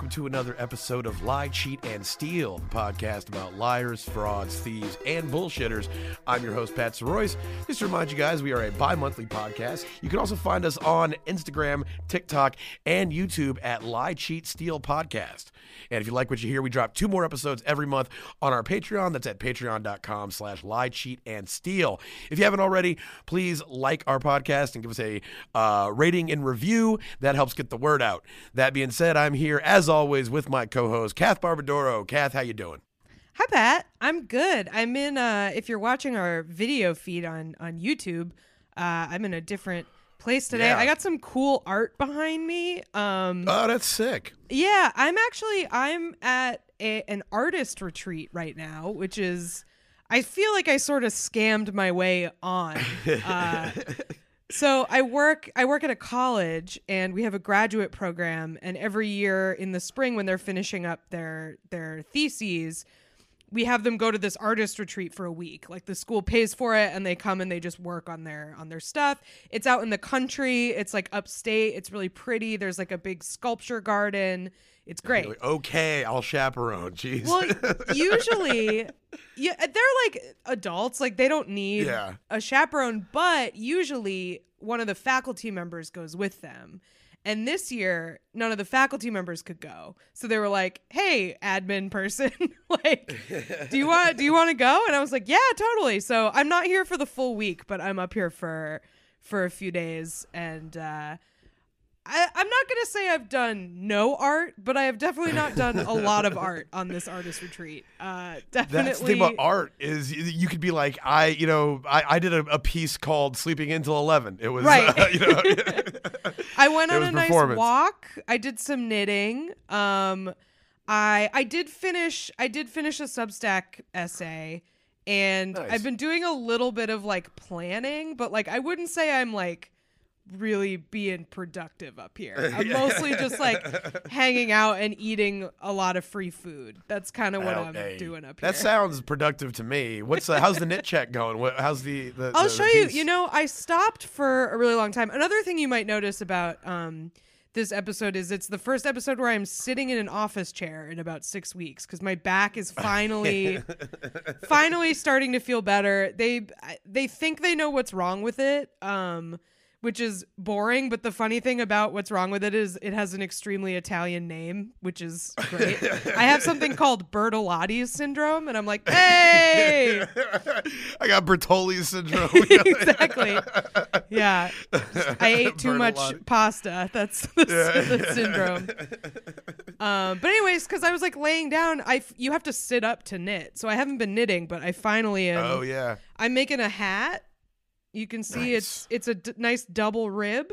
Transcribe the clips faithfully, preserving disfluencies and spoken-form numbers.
welcome to another episode of Lie, Cheat, and Steal, the podcast about liars, frauds, thieves, and bullshitters. I'm your host, Pat Soroyce. Just to remind you guys, we are a bi-monthly podcast. You can also find us on Instagram, TikTok, and YouTube at Lie, Cheat, Steal Podcast. And if you like what you hear, we drop two more episodes every month on our Patreon. That's at patreon.com slash lie, cheat, and steal. If you haven't already, please like our podcast and give us a uh, rating and review. That helps get the word out. That being said, I'm here, as always, with my co-host, Kath Barbadoro. Kath, how you doing? Hi, Pat. I'm good. I'm in, uh, if you're watching our video feed on, on YouTube, uh, I'm in a different place today. Yeah. I got some cool art behind me. Um, Oh, that's sick. yeah, I'm actually, I'm at a, an artist retreat right now, which is, I feel like I sort of scammed my way on. Uh, so I work, I work at a college and we have a graduate program, and every year in the spring when they're finishing up their, their theses, we have them go to this artist retreat for a week. Like, the school pays for it and they come and they just work on their on their stuff. It's out in the country. It's like upstate. It's really pretty. There's like a big sculpture garden. It's great. Like, okay, I'll chaperone. Jeez. Well, usually, yeah, they're like adults. Like, they don't need Yeah. a chaperone, but usually one of the faculty members goes with them. And this year, none of the faculty members could go. So they were like, hey, admin person, like, do you want do you want to go? And I was like, yeah, totally. So I'm not here for the full week, but I'm up here for for a few days. And uh, I, I'm not going to say I've done no art, but I have definitely not done a lot of art on this artist retreat. Uh, definitely. That's the thing about art is you- you could be like, I, you know, I, I did a, a piece called Sleeping Until eleven. It was, Right. uh, you know. I went It on was a nice performance. walk. I did some knitting. Um, I I did finish I did finish a Substack essay, and Nice. I've been doing a little bit of like planning, but like I wouldn't say I'm like really being productive up here. I'm mostly just like hanging out and eating a lot of free food. That's kind of what Oh, I'm hey, doing up here. That sounds productive to me. What's the, how's the knit check going? What, how's the, the I'll the- show the you. piece? You know, I stopped for a really long time. Another thing you might notice about um, this episode is it's the first episode where I'm sitting in an office chair in about six weeks because my back is finally, finally starting to feel better. They they think they know what's wrong with it, um, which is boring. But the funny thing about what's wrong with it is it has an extremely Italian name, which is great. I have something called Bertolotti's syndrome, and I'm like, hey. I got Bertolli's syndrome. Exactly. Yeah. I ate too much Bertolotti. pasta. That's the, Yeah. the syndrome. Um, but anyways, because I was like laying down, I f- you have to sit up to knit. So I haven't been knitting, but I finally am. Oh yeah. I'm making a hat. You can see Nice. it's it's a d- nice double rib.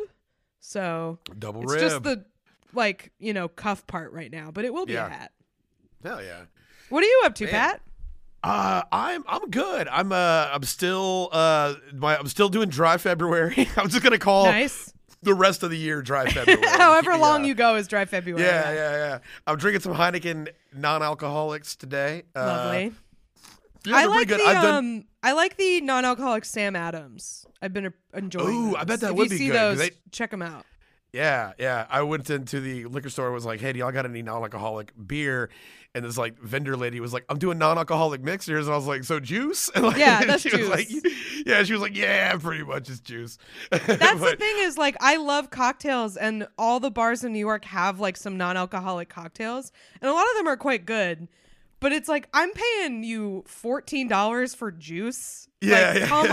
So Double it's rib. just the like, you know, cuff part right now, but it will be Yeah. a hat. Hell yeah. What are you up to, Man. Pat? Uh, I'm I'm good. I'm uh I'm still uh my I'm still doing dry February. I'm just gonna call Nice. the rest of the year dry February. However Keep me, long uh, you go is dry February. Yeah, yeah, yeah. I'm drinking some Heineken non-alcoholics today. Uh, Lovely. yeah, I they're like pretty the good. I've done. um I like the non-alcoholic Sam Adams. I've been uh, enjoying. Ooh, those. I bet that if would you be see good, 'cause those, they- check them out. Yeah, yeah. I went into the liquor store and was like, "Hey, do y'all got any non-alcoholic beer?" And this like vendor lady was like, "I'm doing non-alcoholic mixers," and I was like, "So juice?" And, like, Yeah, that's she juice. Was like, yeah, she was like, "Yeah, pretty much it's juice." That's the But- thing is like I love cocktails, and all the bars in New York have like some non-alcoholic cocktails, and a lot of them are quite good. But it's like I'm paying you fourteen dollars for juice. Yeah, like, yeah. come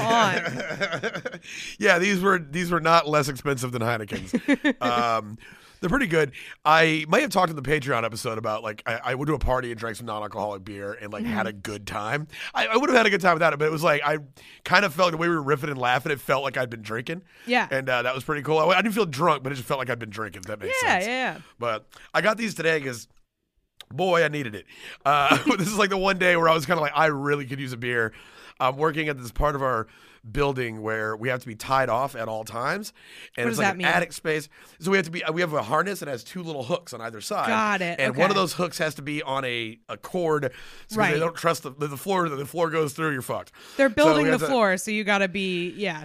on. Yeah, these were these were not less expensive than Heineken's. um, they're pretty good. I might have talked in the Patreon episode about like I, I went to a party and drank some non-alcoholic beer and like had a good time. I, I would have had a good time without it, but it was like I kind of felt like the way we were riffing and laughing, it felt like I'd been drinking. Yeah. and uh, that was pretty cool. I, I didn't feel drunk, but it just felt like I'd been drinking. If that makes Yeah, sense. yeah, yeah. But I got these today because, boy, I needed it. Uh, this is like the one day where I was kind of like, I really could use a beer. I'm working at this part of our building where we have to be tied off at all times, and What it's does like that an mean? attic space. So we have to be. We have a harness that has two little hooks on either side. Got it, And one okay. of those hooks has to be on a, a cord, so Right. they don't trust the the floor. The floor goes through. You're fucked. They're So building we the have to- floor, so you got to be yeah.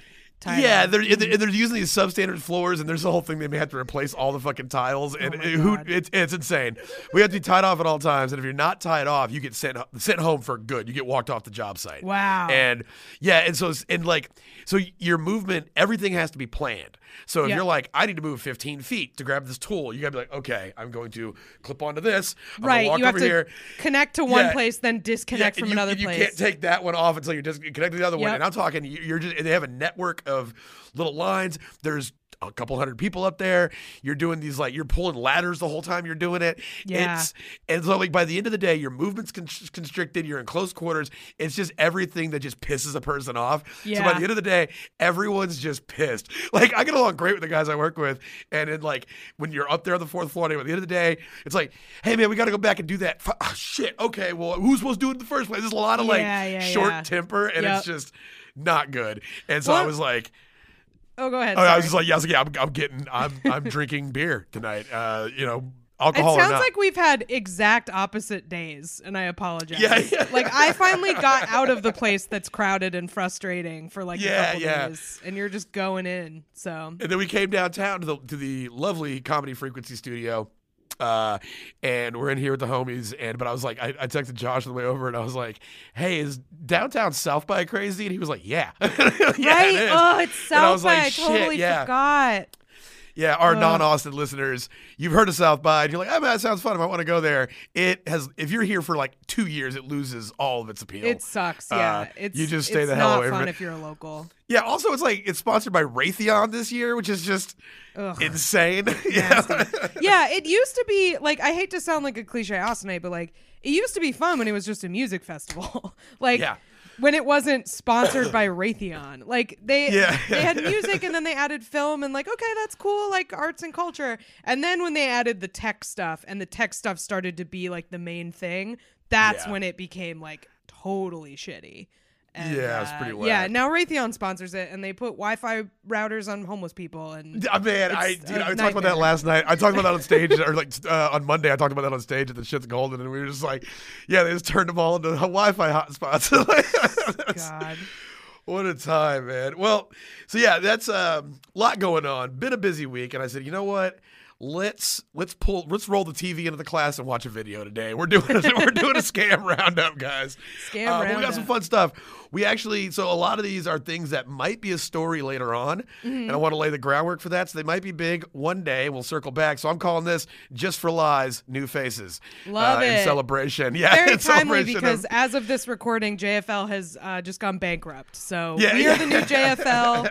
tied Yeah, on. they're and they're they're using these substandard floors, and there's the whole thing they may have to replace all the fucking tiles, and Oh my it- who God. it's it's insane. We have to be tied off at all times, and if you're not tied off, you get sent sent home for good. You get walked off the job site. Wow. And yeah, and so it's- and like so your movement, everything has to be planned. So if Yeah. you're like, I need to move fifteen feet to grab this tool, you gotta be like, okay, I'm going to clip onto this. I'm gonna Right, walk you have over to here. connect to one Yeah. place, then disconnect Yeah, from and you, another and you place. can't take that one off until you're just connected to the other one. Yep. And I'm talking, you- you're just, they have a network of little lines. There's a couple hundred people up there. You're doing these, like, you're pulling ladders the whole time you're doing it. Yeah. It's, and so, like, by the end of the day, your movement's con- constricted. You're in close quarters. It's just everything that just pisses a person off. So by Yeah. the end of the day, everyone's just pissed. Like, I get along great with the guys I work with. And then, like, when you're up there on the fourth floor, and at the end of the day, it's like, hey, man, we got to go back and do that. F- oh, shit. Okay, well, who's supposed to do it in the first place? There's a lot of, like, Yeah, yeah, short yeah. temper, and Yep. it's just not good. And so I Well, was like, Oh, go ahead. oh, I was sorry. just like, yeah, I was like, yeah, I'm, I'm getting, I'm, I'm drinking beer tonight. Uh, you know, It alcohol or sounds not. like we've had exact opposite days, and I apologize. Yeah, yeah. Like I finally got out of the place that's crowded and frustrating for like Yeah, a couple yeah. days, and you're just going in. So And then we came downtown to the to the lovely Comedy Frequency studio. Uh, and we're in here with the homies. And but I was like, I, I texted Josh on the way over, and I was like, "Hey, is downtown South by crazy?" And he was like, "Yeah, yeah, right? it is." Oh, it's And I South was by. like, I "Shit, totally yeah." forgot. Yeah, our Ugh. non-Austin listeners, you've heard of South by, and you're like, "Oh man, that sounds fun. I might want to go there." It has. If you're here for like two years, it loses all of its appeal. It sucks. Uh, Yeah, it's you just stay it's the hell not away from fun it. if you're a local. Yeah. Also, it's like it's sponsored by Raytheon this year, which is just Ugh. insane. yeah. Yeah, it used to be like I hate to sound like a cliche Austinite, but like it used to be fun when it was just a music festival. like Yeah. when it wasn't sponsored by Raytheon. Like they Yeah. they had music and then they added film and like, okay, that's cool, like arts and culture. And then when they added the tech stuff and the tech stuff started to be like the main thing, that's Yeah. when it became like totally shitty. And, Yeah, it's uh, pretty Yeah, whack. now Raytheon sponsors it, and they put Wi-Fi routers on homeless people, and Uh, man, I It's dude, a I talked about that nightmare. last night. I talked about that on stage, or like uh, on Monday. I talked about that on stage at the Shit's Golden, and we were just like, yeah, they just turned them all into Wi-Fi hotspots. That's- God. What a time, man. Well, so yeah, that's um, a lot going on. Been a busy week, and I said, you know what? Let's let's pull let's roll the T V into the class and watch a video today. We're doing a, we're doing a scam roundup, guys. Scam Uh, but we got roundup. some fun stuff. We actually so a lot of these are things that might be a story later on, Mm-hmm. and I want to lay the groundwork for that. So they might be big one day. We'll circle back. So I'm calling this Just for Lies, New Faces. Love uh, In it. celebration, yeah. Very in timely celebration of- because as of this recording, J F L has uh, just gone bankrupt. So Yeah, we yeah. are the new J F L.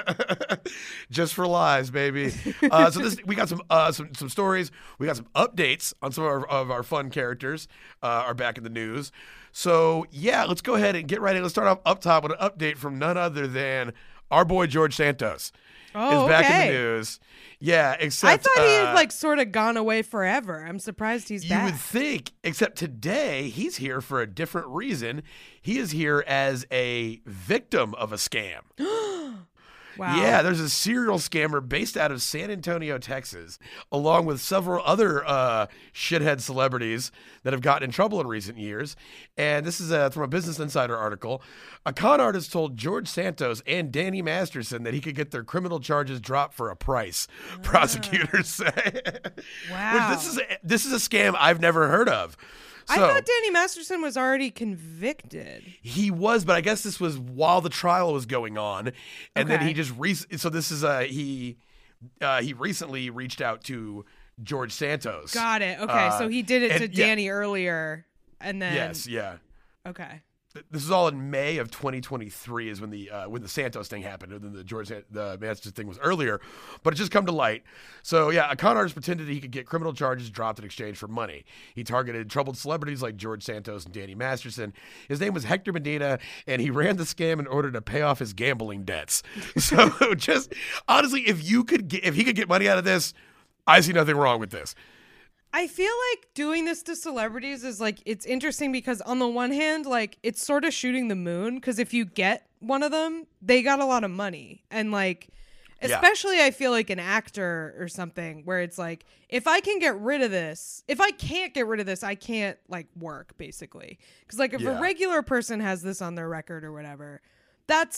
Just for lies, baby. Uh, so this we got some uh, some some stories. We got some updates on some of our, of our fun characters uh, are back in the news. So yeah, let's go ahead and get right in. Let's start off up top with an update from none other than our boy George Santos. Oh, is back okay. in the news. Yeah, except I thought he uh, had like sort of gone away forever. I'm surprised he's you back. would think, except today he's here for a different reason. He is here as a victim of a scam. Wow. Yeah, there's a serial scammer based out of San Antonio, Texas, along with several other uh, shithead celebrities that have gotten in trouble in recent years. And this is uh, from a Business Insider article. A con artist told George Santos and Danny Masterson that he could get their criminal charges dropped for a price, prosecutors say. Wow. Which this is a, this is a scam I've never heard of. I So, thought Danny Masterson was already convicted. he was, but I guess this was while the trial was going on, and then Okay. he just re- so this is uh he uh, he recently reached out to George Santos. Got it. Okay, Uh, so he did it to and- yeah. Danny earlier, and then Yes, yeah. Okay. This is all in May of twenty twenty-three is when the uh, when the Santos thing happened, and then the George San- the Masterson thing was earlier, but it just come to light. So yeah, a con artist pretended he could get criminal charges dropped in exchange for money. He targeted troubled celebrities like George Santos and Danny Masterson. His name was Hector Medina, and he ran the scam in order to pay off his gambling debts. So just honestly, if you could get, if he could get money out of this, I see nothing wrong with this. I feel like doing this to celebrities is like it's interesting because on the one hand, like it's sort of shooting the moon because if you get one of them, they got a lot of money. And like Yeah. especially I feel like an actor or something where it's like if I can get rid of this, if I can't get rid of this, I can't like work basically. Cuz like if Yeah. a regular person has this on their record or whatever, that's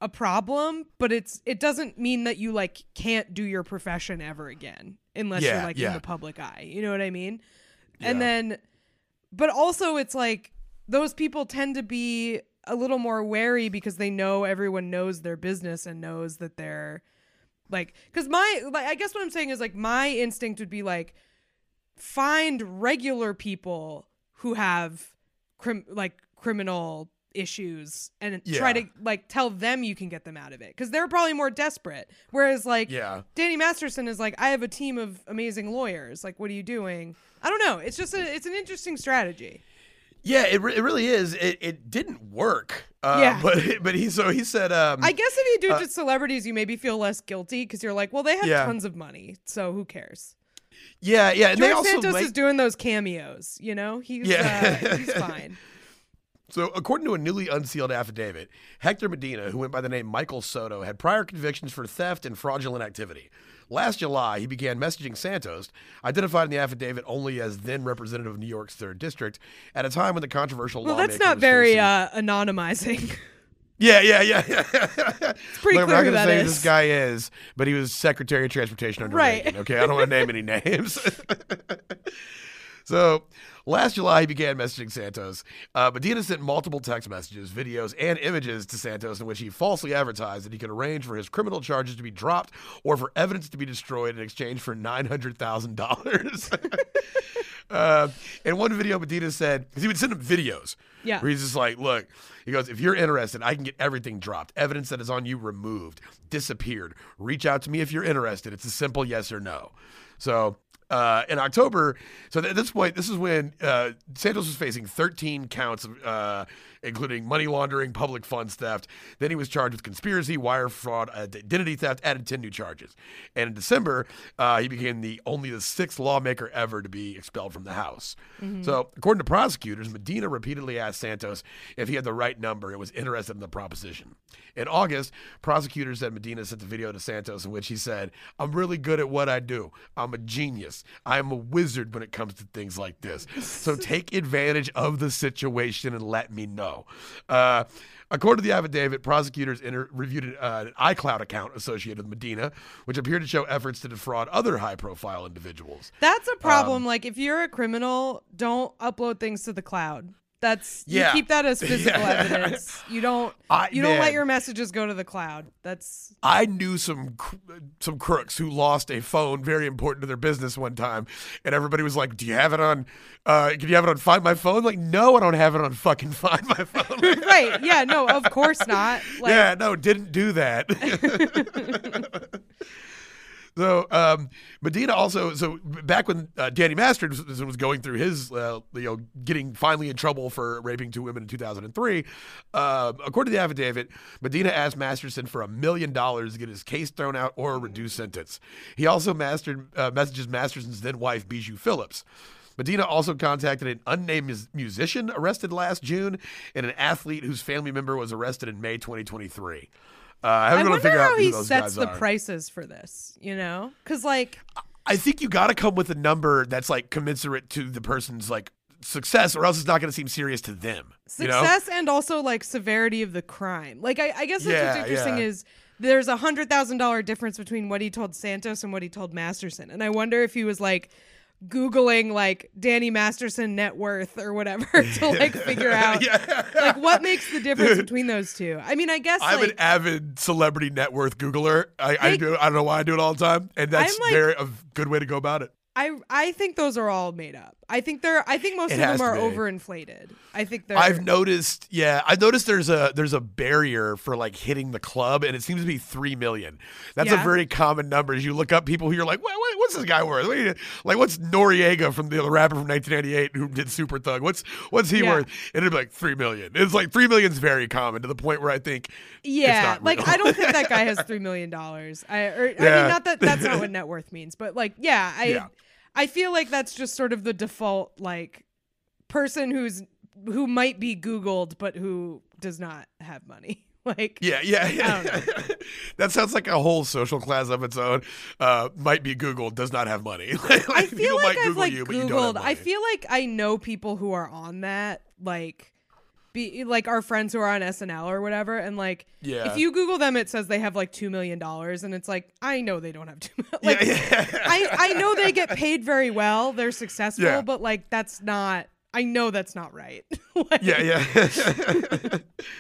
a problem, but it's it doesn't mean that you like can't do your profession ever again unless Yeah, you're like yeah. in the public eye. You know what I mean? And Yeah. then, but also it's like those people tend to be a little more wary because they know everyone knows their business and knows that they're like, because my, like, I guess what I'm saying is like my instinct would be like, find regular people who have crim- like criminal issues and Yeah. try to like tell them you can get them out of it because they're probably more desperate. Whereas like Yeah. Danny Masterson is like, I have a team of amazing lawyers. Like, what are you doing? I don't know. It's just a, it's an interesting strategy. Yeah, it, re- it really is. It, it didn't work. Uh, Yeah. But but he so he said. Um, I guess if you do uh, it to celebrities, you maybe feel less guilty because you're like, well, they have Yeah. tons of money, so who cares? yeah, yeah. And they George also Santos might- is doing those cameos. You know, he's Yeah. uh, he's fine. So, according to a newly unsealed affidavit, Hector Medina, who went by the name Michael Soto, had prior convictions for theft and fraudulent activity. Last July, he began messaging Santos, identified in the affidavit only as then representative of New York's third District, at a time when the controversial Well, lawmaker that's not was very facing- uh, anonymizing. Yeah, yeah, yeah, yeah. It's pretty Look, clear I'm who not that gonna say who is. this guy is, but he was Secretary of Transportation under Right. Reagan. Okay, I don't want to name any names. So, last July, he began messaging Santos. Uh, Medina sent multiple text messages, videos, and images to Santos in which he falsely advertised that he could arrange for his criminal charges to be dropped or for evidence to be destroyed in exchange for nine hundred thousand dollars. uh, in one video, Medina said, because he would send him videos. Yeah. Where he's just like, look, he goes, if you're interested, I can get everything dropped. Evidence that is on you removed, disappeared. Reach out to me if you're interested. It's a simple yes or no. So uh, in October, so at this point, this is when uh, Santos was facing thirteen counts, of, uh, including money laundering, public funds theft. Then he was charged with conspiracy, wire fraud, identity theft, added ten new charges. And in December, uh, he became the only the sixth lawmaker ever to be expelled from the House. Mm-hmm. So according to prosecutors, Medina repeatedly asked Santos if he had the right number and was interested in the proposition. In August, prosecutors said Medina sent a video to Santos in which he said, I'm really good at what I do. I'm a genius. I am a wizard when it comes to things like this. So take advantage of the situation and let me know. Uh, according to the affidavit, prosecutors inter- reviewed an, uh, an iCloud account associated with Medina, which appeared to show efforts to defraud other high-profile individuals. That's a problem. Um, like, if you're a criminal, don't upload things to the cloud. That's Yeah. you keep that as physical Yeah. evidence. You don't I- you don't man. let your messages go to the cloud. That's I knew some cr- some crooks who lost a phone very important to their business one time, and everybody was like, "Do you have it on? Uh, can you have it on Find My Phone?" Like, no, I don't have it on fucking Find My Phone. right. Yeah. No. Of course not. Like, yeah, no, didn't do that. So um, Medina also, so back when uh, Danny Masterson was going through his, uh, you know, getting finally in trouble for raping two women in two thousand three, uh, according to the affidavit, Medina asked Masterson for a million dollars to get his case thrown out or a reduced sentence. He also mastered uh, messages Masterson's then wife, Bijou Phillips. Medina also contacted an unnamed mus- musician arrested last June and an athlete whose family member was arrested in May twenty twenty-three. Uh, I I haven't been able wonder to figure out how who he those sets guys the are. prices for this. You know, because like I think you got to come with a number that's like commensurate to the person's like success, or else it's not going to seem serious to them. You know? success and also like severity of the crime. Like I, I guess that's Yeah, what's interesting yeah. is there's a hundred thousand dollar difference between what he told Santos and what he told Masterson, and I wonder if he was like Googling like Danny Masterson net worth or whatever to like figure out Yeah. like what makes the difference between those two. I mean, I guess I'm like an avid celebrity net worth Googler. I, I They- do. I don't know why I do it all the time, and that's I'm like- very a good way to go about it. I I think those are all made up. I think they're I think most It of them has to are be. overinflated. I think they're I've noticed, yeah, I've noticed there's a there's a barrier for like hitting the club, and it seems to be three million. That's a Yeah. very common number. As you look up people who you're like, what, what, what's this guy worth? What do you- Like, what's Noriega from the, the rapper from nineteen ninety-eight who did Super Thug? What's what's he Yeah. worth? And it'd be like three million. It's like three million is very common to the point where I think, Yeah, not like real. I don't think that guy has three million dollars. I, or, I Yeah. mean, not that that's not what net worth means, but like, yeah, I, Yeah. I feel like that's just sort of the default like person who's who might be Googled but who does not have money. Like, yeah, yeah, I yeah. don't That sounds like a whole social class of its own. Uh, might be Googled, does not have money. Like, I people feel like might I've Google like you, but you don't have Googled. I money. feel like I know people who are on that. Like, be like our friends who are on S N L or whatever, and like Yeah. if you Google them, it says they have like two million dollars, and it's like I know they don't have two million. Like yeah, yeah. I I know they get paid very well, they're successful, Yeah. but like that's not. I know that's not right. Like, Yeah, yeah.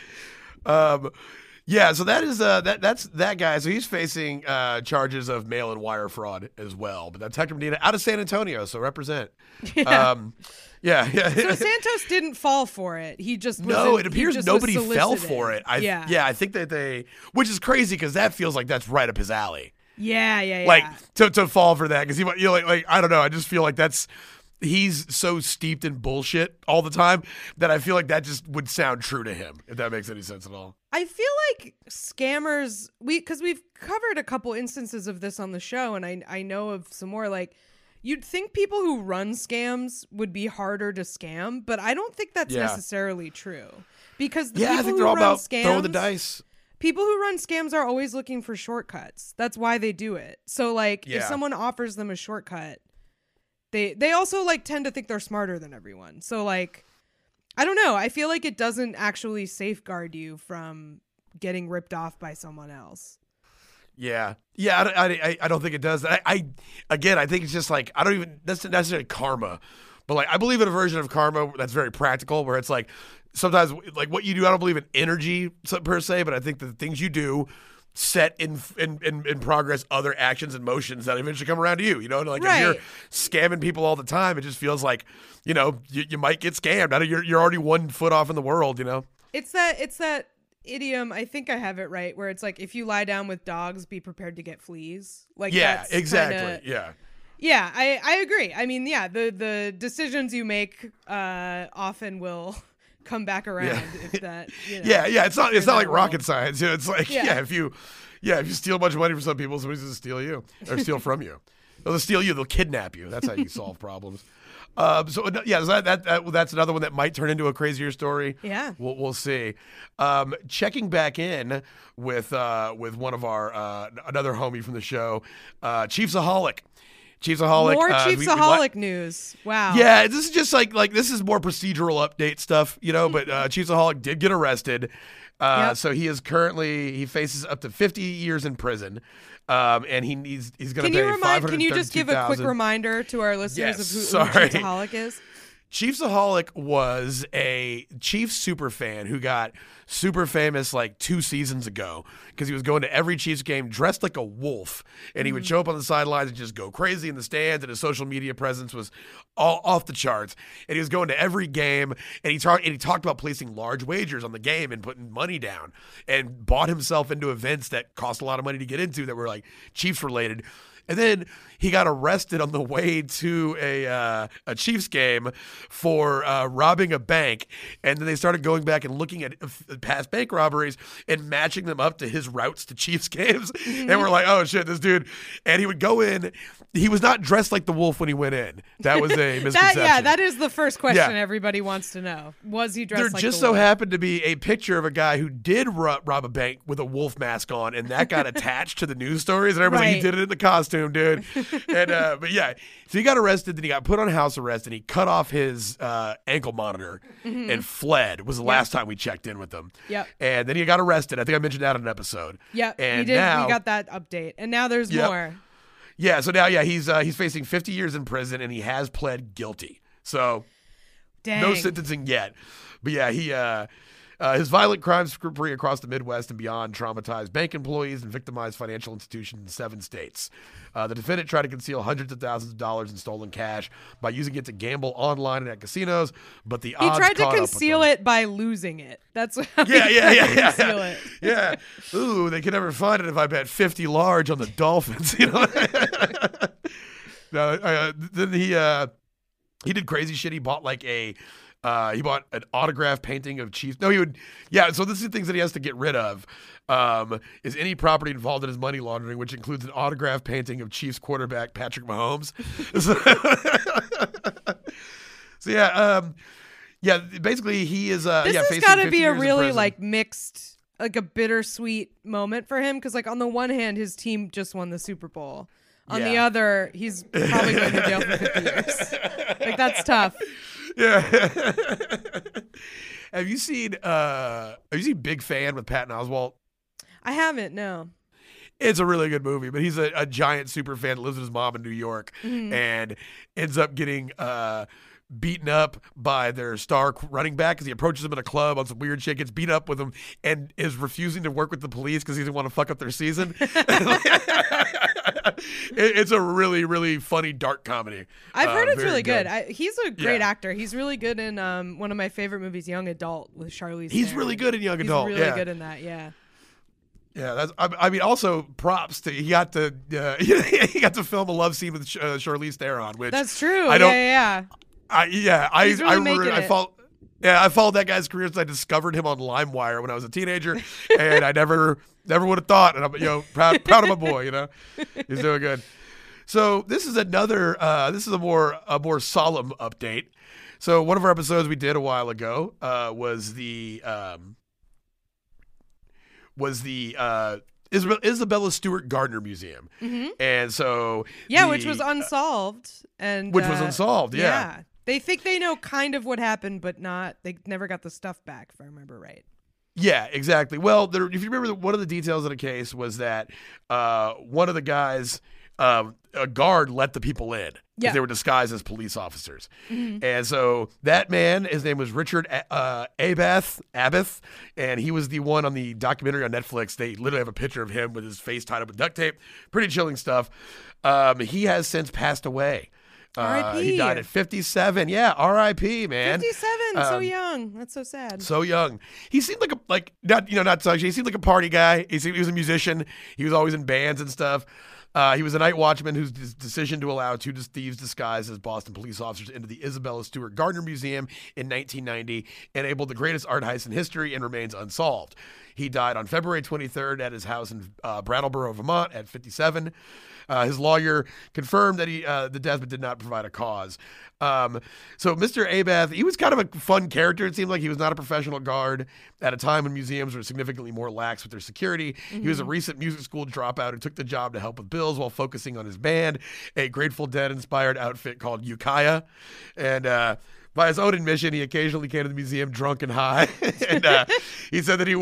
um, yeah. So that is uh that that's that guy. So he's facing uh charges of mail and wire fraud as well. But that's Hector Medina out of San Antonio, so represent. Yeah. Um, yeah, yeah. So Santos didn't fall for it. He just was No, in- it he appears just nobody was fell solicited. for it. I, yeah. yeah, I think that they, which is crazy because that feels like that's right up his alley. Yeah, yeah, yeah. Like to to fall for that because he, you know, like, like I don't know. I just feel like that's he's so steeped in bullshit all the time that I feel like that just would sound true to him if that makes any sense at all. I feel like scammers, we because we've covered a couple instances of this on the show, and I I know of some more. Like, you'd think people who run scams would be harder to scam, but I don't think that's Yeah. necessarily true. Because the Yeah, people I think who they're all run about scams, throwing the dice. people who run scams are always looking for shortcuts. That's why they do it. So like, Yeah. if someone offers them a shortcut, they they also like tend to think they're smarter than everyone. So like, I don't know. I feel like it doesn't actually safeguard you from getting ripped off by someone else. Yeah, yeah. I, I, I don't think it does. I, I again, I think it's just like I don't even that's not necessarily karma, but like I believe in a version of karma that's very practical, where it's like sometimes like what you do. I don't believe in energy so- per se, but I think that the things you do set in in, in in progress other actions and motions that eventually come around to you. You know, like Right. if you're scamming people all the time, it just feels like you know you, you might get scammed. I know you're you're already one foot off in the world. You know. It's that it's that idiom, I think I have it right, where it's like if you lie down with dogs, be prepared to get fleas. Like Yeah. that's Exactly. kinda- Yeah. Yeah, I, I agree. I mean, yeah, the, the decisions you make uh, often will come back around Yeah. if that. You know, Yeah, yeah. It's not. It's in not that like rocket world. science. You know, it's like yeah. Yeah. if you, yeah, if you steal a bunch of money from some people, somebody's gonna steal you or steal from you. They'll steal you. They'll kidnap you. That's how you solve problems. Um, so yeah, so that, that, that that's another one that might turn into a crazier story. Yeah. We'll we'll see. Um, checking back in with uh, with one of our uh, another homie from the show, uh, Chiefsaholic. Chiefsaholic. More uh, we- we la- Chiefsaholic news. Wow. yeah, this is just like like this is more procedural update stuff, you know. But uh, Chiefsaholic did get arrested, uh, Yep. so he is currently he faces up to fifty years in prison, um, and he needs he's going Can to pay you remind? Can you just give a quick five hundred thirty-two thousand dollars. reminder to our listeners Yes, of who, who sorry. Chiefsaholic is? Chiefsaholic was a Chiefs super fan who got super famous like two seasons ago because he was going to every Chiefs game dressed like a wolf, and he would show up on the sidelines and just go crazy in the stands, and his social media presence was all off the charts. And he was going to every game, and he talked and he talked about placing large wagers on the game and putting money down, and bought himself into events that cost a lot of money to get into that were like Chiefs related. And then he got arrested on the way to a uh, a Chiefs game for uh, robbing a bank. And then they started going back and looking at uh, past bank robberies and matching them up to his routes to Chiefs games. And we're like, oh, shit, this dude. And he would go in. He was not dressed like the wolf when he went in. That was a misconception. That yeah, that is the first question Yeah. everybody wants to know. Was he dressed There like just the so wolf? happened to be a picture of a guy who did ro- rob a bank with a wolf mask on, and that got attached to the news stories. And everybody's like, he Right. did it in the costume, dude. and uh, but yeah, so he got arrested. Then he got put on house arrest, and he cut off his uh, ankle monitor and fled. Was the last time we checked in with him. Yep. And then he got arrested. I think I mentioned that in an episode. Yep, And we did. now, we got that update, and now there's Yep. more. yeah. So now, yeah, he's uh, he's facing fifty years in prison, and he has pled guilty. So. Dang. No sentencing yet. But yeah, he uh, uh, his violent crime spree across the Midwest and beyond traumatized bank employees and victimized financial institutions in seven states. Uh, the defendant tried to conceal hundreds of thousands of dollars in stolen cash by using it to gamble online and at casinos, but the He odds tried to caught up with conceal them. it by losing it. That's how Yeah, he yeah, tried yeah, to yeah. conceal it. Yeah. Ooh, they can never find it if I bet fifty large on the Dolphins. You know. no, uh, then he uh, he did crazy shit. He bought like a. Uh, he bought an autograph painting of Chiefs. No, he would. Yeah, so this is the things that he has to get rid of. Um, is any property involved in his money laundering, which includes an autograph painting of Chiefs quarterback Patrick Mahomes. so, so yeah, um, yeah. Basically, he is. Uh, This yeah, has facing got to fifty be a years in really prison. like mixed, like a bittersweet moment for him because, like, on the one hand, his team just won the Super Bowl. On the Yeah. other, he's probably going to jail for fifty years. Like, that's tough. Yeah. have you seen uh have you seen Big Fan with Patton Oswalt? I haven't. No. It's a really good movie, but he's a, a giant super fan that lives with his mom in New York Mhm. and ends up getting uh, beaten up by their star running back because he approaches him in a club on some weird shit, gets beat up with him, and is refusing to work with the police because he doesn't want to fuck up their season. it, it's a really, really funny dark comedy. I've heard Uh, it's very really good. I, he's a great Yeah. actor. He's really good in um, one of my favorite movies, Young Adult, with Charlize He's Theron. really good in Young He's Adult. really yeah. good in that. Yeah. Yeah, that's. I, I mean, also props to he got to uh, he got to film a love scene with uh, Charlize Theron, which That's true. I don't. Yeah, yeah, yeah. I yeah, I He's really I making re- I it. followed. Yeah, I followed that guy's career since I discovered him on LimeWire when I was a teenager, and I never never would have thought. And I'm you know proud proud of my boy. You know, he's doing good. So this is another. Uh, this is a more a more solemn update. So one of our episodes we did a while ago uh, was the um, was the uh, Isabel, Isabella Stewart Gardner Museum, hmm and so Yeah, the- which was unsolved, and which was uh, unsolved. Yeah. They think they know kind of what happened, but not. They never got the stuff back, if I remember right. Yeah, exactly. Well, there, if you remember, the, one of the details of the case was that uh, one of the guys, um, a guard, let the people in because Yeah. they were disguised as police officers. Mhm. And so that man, his name was Richard uh, Abath, Abath, and he was the one on the documentary on Netflix. They literally have a picture of him with his face tied up with duct tape. Pretty chilling stuff. Um, he has since passed away. Uh, R I P He died at fifty-seven. Yeah, R I P, man. Fifty-seven, so Um, young. That's so sad. So young. He seemed like a like not you know not such. He seemed like a party guy. He seemed, he was a musician. He was always in bands and stuff. Uh, he was a night watchman whose d- decision to allow two dis- thieves disguised as Boston police officers into the Isabella Stewart Gardner Museum in nineteen ninety enabled the greatest art heist in history and remains unsolved. He died on February twenty-third at his house in uh, Brattleboro, Vermont, at fifty-seven. Uh, his lawyer confirmed that he uh, the death but did not provide a cause. Um, so Mister Abath, he was kind of a fun character. It seemed like he was not a professional guard at a time when museums were significantly more lax with their security. He was a recent music school dropout who took the job to help with bills while focusing on his band, a Grateful Dead-inspired outfit called Ukiah. And uh, by his own admission, he occasionally came to the museum drunk and high. and uh, he said that he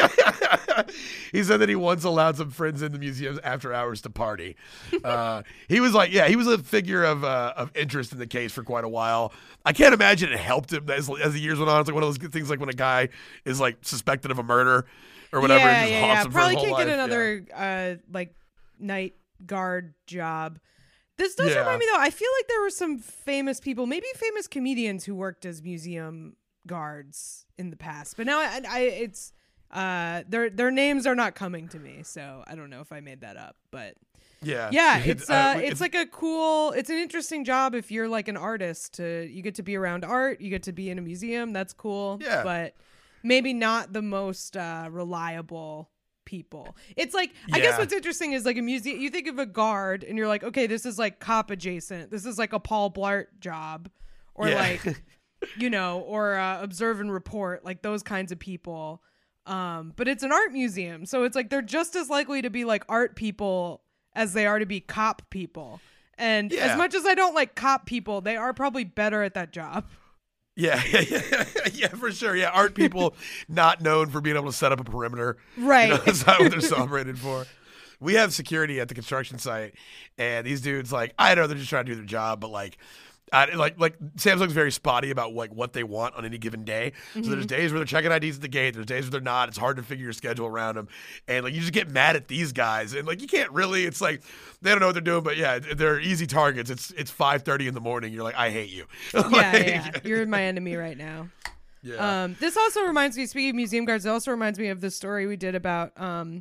he said that he once allowed some friends in the museums after hours to party. Uh, he was like, yeah, he was a figure of uh, of interest in the case for quite a while. I can't imagine it helped him as, as the years went on. It's like one of those things like when a guy is like suspected of a murder or whatever. Yeah, and just yeah, haunts yeah. him Probably for his can't whole get life. Yeah. another uh like night guard job. This does Yeah. remind me though. I feel like there were some famous people, maybe famous comedians, who worked as museum guards in the past. But now I, I it's uh their their names are not coming to me, so I don't know if I made that up. But Yeah, yeah, it's uh, Uh, it's like a cool, it's an interesting job if you're like an artist. To you get to be around art, you get to be in a museum. That's cool. Yeah. But maybe not the most uh, reliable people. It's like I guess Yeah. what's interesting is like a museum. You think of a guard, and you're like, okay, this is like cop adjacent. This is like a Paul Blart job, or Yeah. like you know, or uh, observe and report, like those kinds of people. Um, but it's an art museum, so it's like they're just as likely to be like art people as they are to be cop people. And Yeah. as much as I don't like cop people, they are probably better at that job. Yeah, yeah, yeah, yeah, for sure. Yeah, art people not known for being able to set up a perimeter. Right. You know, that's not what they're celebrated for. We have security at the construction site, and these dudes, like, I know they're just trying to do their job, but like, I, like, like Samsung's very spotty about like what they want on any given day. So there's days where they're checking I Ds at the gate. There's days where they're not. It's hard to figure your schedule around them, and like you just get mad at these guys, and like you can't really. It's like they don't know what they're doing, but yeah, they're easy targets. It's it's five thirty in the morning. You're like, I hate you. Yeah, Like, yeah. You're my enemy right now. yeah. Um, this also reminds me, speaking of museum guards, it also reminds me of the story we did about um,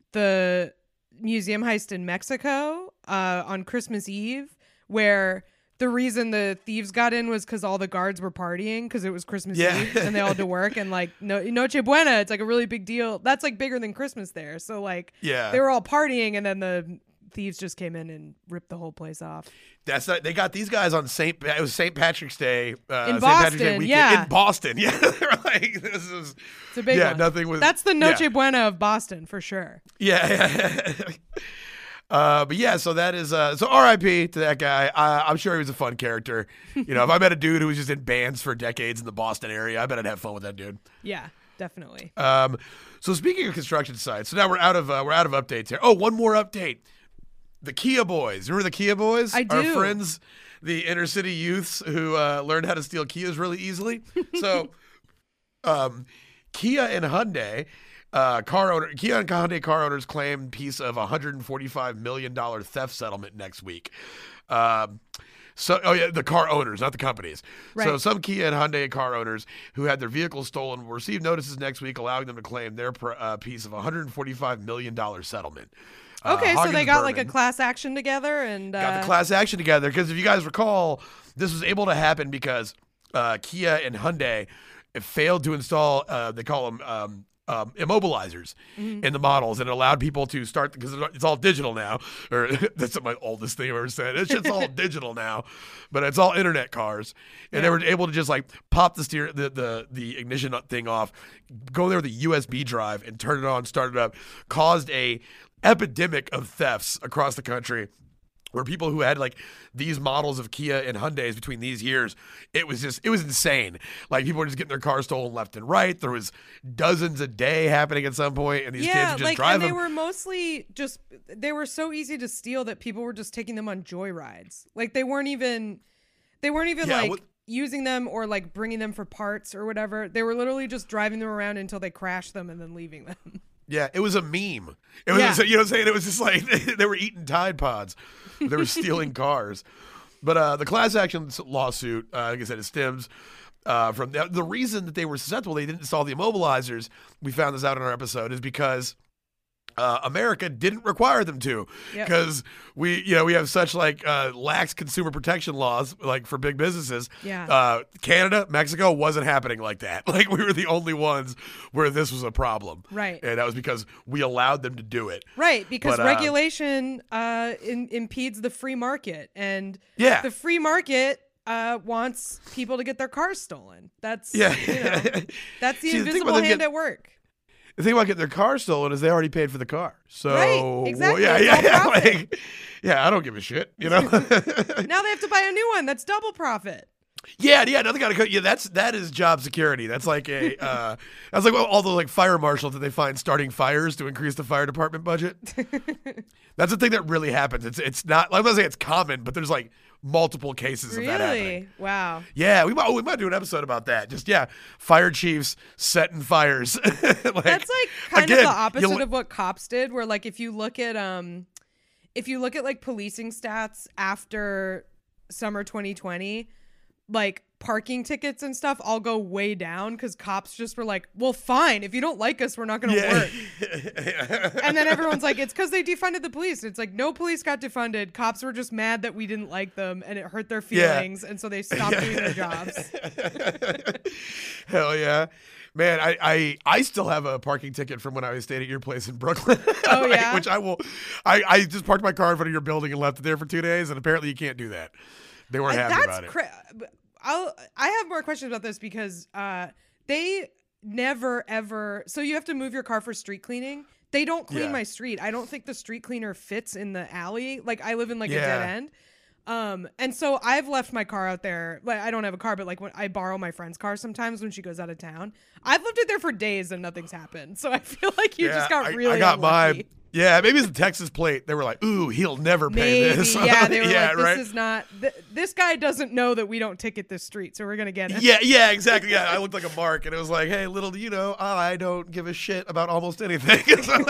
the museum heist in Mexico uh, on Christmas Eve, where the reason the thieves got in was because all the guards were partying because it was Christmas Yeah. Eve and they all had to work, and like no Noche Buena, it's like a really big deal. That's like bigger than Christmas there. So like Yeah. they were all partying, and then the thieves just came in and ripped the whole place off. That's not, they got these guys on Saint it was Saint Patrick's Day uh, In Saint Patrick's Day Boston, weekend yeah. in Boston. Yeah, they were like this is It's a big yeah one. nothing was That's the Noche yeah. Buena of Boston for sure. Yeah, yeah. Uh, but yeah, so that is uh, so R I P to that guy. I, I'm sure he was a fun character. You know, if I met a dude who was just in bands for decades in the Boston area, I bet I'd have fun with that dude. Yeah, definitely. Um, so speaking of construction sites, so now we're out of uh, we're out of updates here. Oh, one more update. The Kia Boys. Remember the Kia Boys? I do. Our friends, the inner city youths who uh, learned how to steal Kias really easily. So, um, Kia and Hyundai. Uh, car owner Kia and Hyundai car owners claim piece of one hundred forty-five million dollars theft settlement next week. Um, so, oh yeah, the car owners, not the companies. Right. So some Kia and Hyundai car owners who had their vehicles stolen will receive notices next week, allowing them to claim their pr- uh, piece of one hundred forty-five million dollars settlement. Okay, uh, so they got like a Berman class action together and uh... got the class action together because if you guys recall, this was able to happen because uh, Kia and Hyundai failed to install. Uh, they call them. Um, Um, immobilizers mm-hmm. in the models, and it allowed people to start because it's all digital now. Or that's my oldest thing I've ever said. It's just all digital now, but it's all internet cars, and yeah. they were able to just like pop the steer the, the the ignition thing off, go there with a U S B drive, and turn it on, start it up. Caused a epidemic of thefts across the country. Where people who had like these models of Kia and Hyundais between these years, it was just, it was insane. Like people were just getting their cars stolen left and right. There was dozens a day happening at some point, and these yeah, kids would just like, drive and them. they were mostly just, they were so easy to steal that people were just taking them on joyrides. Like they weren't even, they weren't even yeah, like what, using them or like bringing them for parts or whatever. They were literally just driving them around until they crashed them and then leaving them. Yeah, it was a meme. It was, yeah. you know what I'm saying? It was just like they were eating Tide Pods. They were stealing cars. But uh, the class action lawsuit, uh, like I said, it stems uh, from the, the reason that they were susceptible. They didn't install the immobilizers. We found this out in our episode is because uh, America didn't require them to, because yep. we, you know, we have such like uh, lax consumer protection laws, like for big businesses. Yeah. Uh, Canada, Mexico wasn't happening like that. Like we were the only ones where this was a problem. Right. And that was because we allowed them to do it. Right. Because but, regulation uh, in, impedes the free market, and yeah. the free market uh, wants people to get their cars stolen. That's yeah. you know, that's the See, invisible the hand get- at work. The thing about getting their car stolen is they already paid for the car. So right, exactly. Well, yeah, it's yeah, all yeah. Like, yeah, I don't give a shit, you know. Now they have to buy a new one. That's double profit. Yeah, yeah, nothing got to cut. Yeah, that's that is job security. That's like a uh, that's like all the like fire marshals that they find starting fires to increase the fire department budget. That's the thing that really happens. It's it's not. I'm not saying it's common, but there's like multiple cases really? of that happening. Wow. Yeah, we might we might do an episode about that. Just yeah, fire chiefs setting fires. like, that's like kind again, of the opposite you, of what cops did. Where like if you look at um, if you look at like policing stats after summer twenty twenty. Like parking tickets and stuff all go way down because cops just were like, well, fine, if you don't like us, we're not going to yeah. work. And then everyone's like, it's because they defunded the police. It's like, no police got defunded. Cops were just mad that we didn't like them and it hurt their feelings, yeah. and so they stopped doing their jobs. Hell yeah. Man, I, I I still have a parking ticket from when I was staying at your place in Brooklyn. Oh, yeah? Which I will I, I just parked my car in front of your building and left it there for two days, and apparently you can't do that. They weren't happy That's about it. Cra- I'll, I have more questions about this because uh, they never, ever... So you have to move your car for street cleaning. They don't clean yeah. my street. I don't think the street cleaner fits in the alley. Like, I live in, like, yeah. a dead end. Um, and so I've left my car out there. Well, I don't have a car, but, like, when I borrow my friend's car sometimes when she goes out of town. I've left it there for days and nothing's happened. So I feel like you yeah, just got really I, I got unlucky. my... Yeah, maybe it's the Texas plate. They were like, ooh, he'll never pay Maybe, this. yeah, they were yeah, like, this right? is not, th- this guy doesn't know that we don't ticket this street, so we're going to get him. Yeah, yeah, exactly. Yeah, I looked like a mark, and it was like, hey, little do you know, I don't give a shit about almost anything.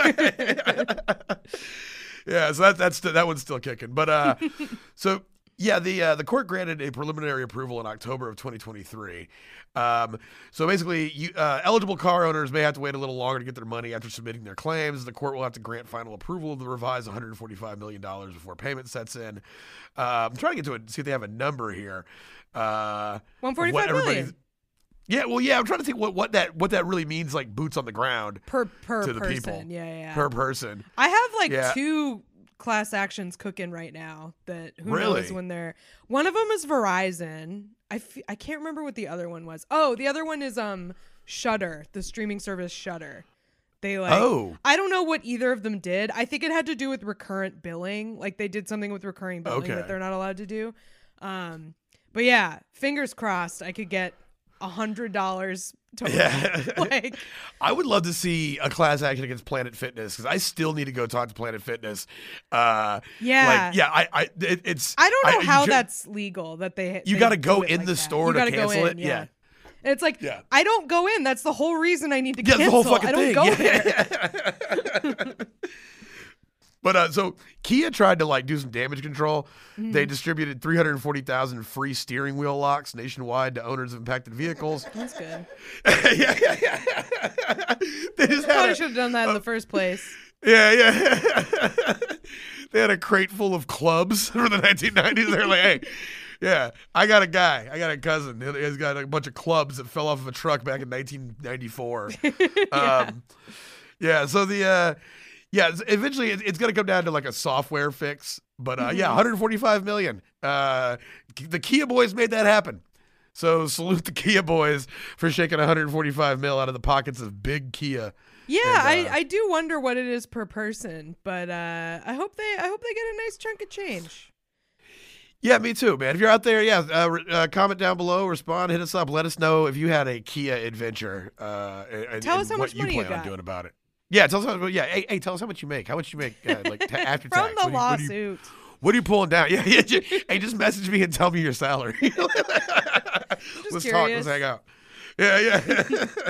Yeah, so that, that's that one's still kicking. But uh, so, yeah, the uh, the court granted a preliminary approval in October of twenty twenty-three. Um, so basically, you, uh, eligible car owners may have to wait a little longer to get their money after submitting their claims. The court will have to grant final approval of the revised one hundred forty-five million dollars before payment sets in. Uh, I'm trying to get to it, see if they have a number here. Uh, one hundred forty-five million. Yeah, well, yeah, I'm trying to think what, what that what that really means, like boots on the ground per per to the person. people. Yeah, yeah, per person. I have like yeah. two class actions cooking right now that who really? knows when they're. One of them is Verizon. I, f- I can't remember what the other one was. Oh, the other one is um Shudder, the streaming service Shudder. They like, Oh. I don't know what either of them did. I think it had to do with recurrent billing. Like they did something with recurring billing Okay. that they're not allowed to do. Um, but yeah, fingers crossed I could get a hundred dollars total. Yeah. Like, I would love to see a class action against Planet Fitness because I still need to go talk to Planet Fitness. Uh, yeah. Like, yeah, I, I, it, it's. I don't know I, how ju- that's legal that they. You they got to do go it in like the that. store You to gotta go cancel in, it. Yeah. And it's like, Yeah. I don't go in. That's the whole reason I need to Yeah, cancel. the whole fucking I don't thing. go Yeah. there. But uh, so Kia tried to like do some damage control. Mm-hmm. They distributed three hundred forty thousand free steering wheel locks nationwide to owners of impacted vehicles. That's good. yeah, yeah, yeah. They just had Probably a, should have done that in the first place. yeah, yeah. They had a crate full of clubs for the nineteen nineties. They're like, hey, yeah, I got a guy. I got a cousin. He's got a bunch of clubs that fell off of a truck back in nineteen ninety-four. Yeah. Um, yeah, so the uh, yeah, it's- eventually it- it's going to come down to like a software fix, but uh, yeah, one hundred forty-five million. Uh, the Kia boys made that happen. So salute the Kia boys for shaking one hundred forty-five mil out of the pockets of big Kia. Yeah, And, uh, I, I do wonder what it is per person, but uh, I hope they I hope they get a nice chunk of change. Yeah, me too, man. If you're out there, yeah, uh, re- uh, comment down below, respond, hit us up, let us know if you had a Kia adventure. Uh, and, Tell and us how what much you money you plan on got. doing about it. Yeah, tell us how. Yeah, hey, hey, tell us how much you make. How much you make, uh, like ta- after From tax? the What do you- what do you- lawsuit. What are you pulling down? Yeah, yeah. Just, hey, just message me and tell me your salary. Let's talk. curious. Let's hang out. Yeah, yeah.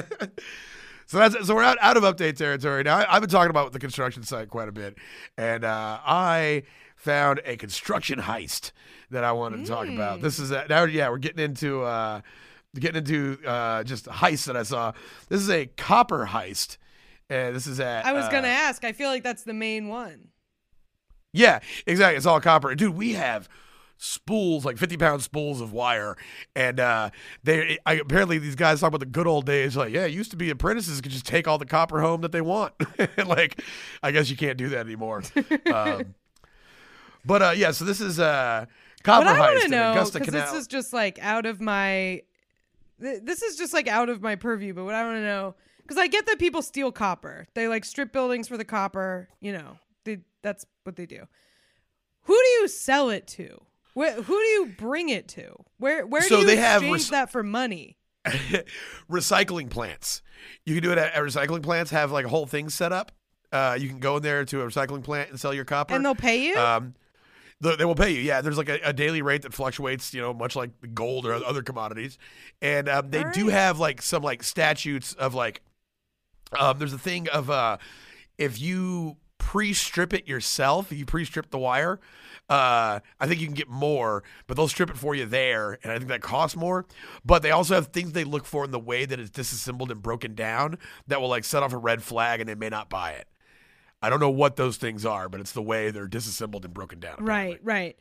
so that's so we're out, out of update territory now. I, I've been talking about the construction site quite a bit, and uh, I found a construction heist that I wanted to talk about. This is a, now, yeah, we're getting into uh, getting into uh, just heists that I saw. This is a copper heist, and this is at. I was uh, gonna ask. I feel like that's the main one. Yeah, exactly. It's all copper. Dude, we have spools, like fifty pound spools of wire. And uh, they I, apparently these guys talk about the good old days. Like, yeah, it used to be apprentices could just take all the copper home that they want. And like, I guess you can't do that anymore. um, but uh, yeah, so this is uh, copper What I want heist to in know, Augusta because Canal. this is just like out of my, th- this is just like out of my purview. But what I want to know, because I get that people steal copper, they like strip buildings for the copper. You know, they, that's what they do. Who do you sell it to? Where, who do you bring it to? Where where So do you they have exchange rec- that for money? Recycling plants. You can do it at, at recycling plants, have like a whole thing set up. Uh, you can go in there to a recycling plant and sell your copper. And they'll pay you? Um, the, they will pay you. Yeah, there's like a, a daily rate that fluctuates, you know, much like gold or other commodities. And um, they All do right. have like some like statutes of like, um, there's a thing of uh, if you pre-strip it yourself, if you pre-strip the wire, uh, I think you can get more, but they'll strip it for you there, and I think that costs more. But they also have things they look for in the way that it's disassembled and broken down that will like set off a red flag, and they may not buy it. I don't know what those things are, but it's the way they're disassembled and broken down. apparently. Right, right.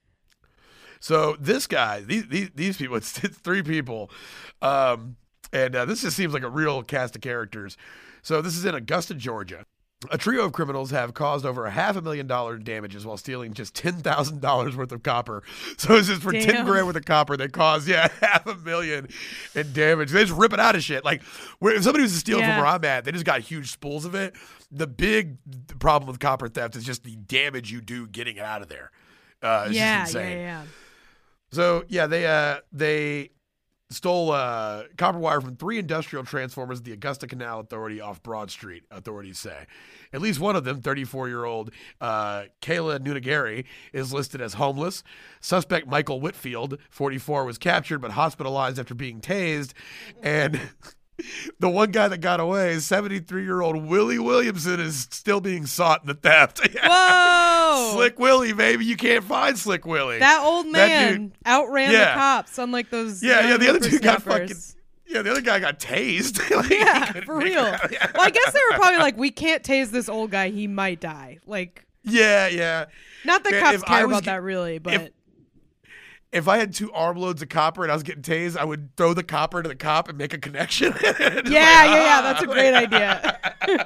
So this guy, these these, these people, it's, it's three people, um, and uh, this just seems like a real cast of characters. So this is in Augusta, Georgia. A trio of criminals have caused over a half a million dollar in damages while stealing just ten thousand dollars worth of copper. So it's just for ten Damn. grand worth of copper, they caused, yeah, half a million in damage. They just rip it out of shit. Like, where, if somebody was to steal Yeah. from where I'm at, they just got huge spools of it. The big problem with copper theft is just the damage you do getting it out of there. Uh, it's Yeah, just yeah, insane. yeah. So yeah, they uh they stole uh, copper wire from three industrial transformers at the Augusta Canal Authority off Broad Street, authorities say. At least one of them, thirty-four-year-old uh, Kayla Nunagari, is listed as homeless. Suspect Michael Whitfield, forty-four, was captured but hospitalized after being tased. And the one guy that got away, seventy-three-year-old Willie Williamson, is still being sought in the theft. Whoa! Slick Willie, baby. You can't find Slick Willie. That old That man dude- outran Yeah. the cops, unlike those. Yeah, yeah, young the other dude got whippersnappers. fucking. Yeah, the other guy got tased. Like, he Yeah, couldn't for make real. it out. Yeah. Well, I guess they were probably like, we can't tase this old guy; he might die. Like, yeah, yeah. not that Man, cops if I care was about ge- that really, but If I had two armloads of copper and I was getting tased, I would throw the copper to the cop and make a connection. Just yeah, like, yeah, yeah, ah, that's a like- great idea.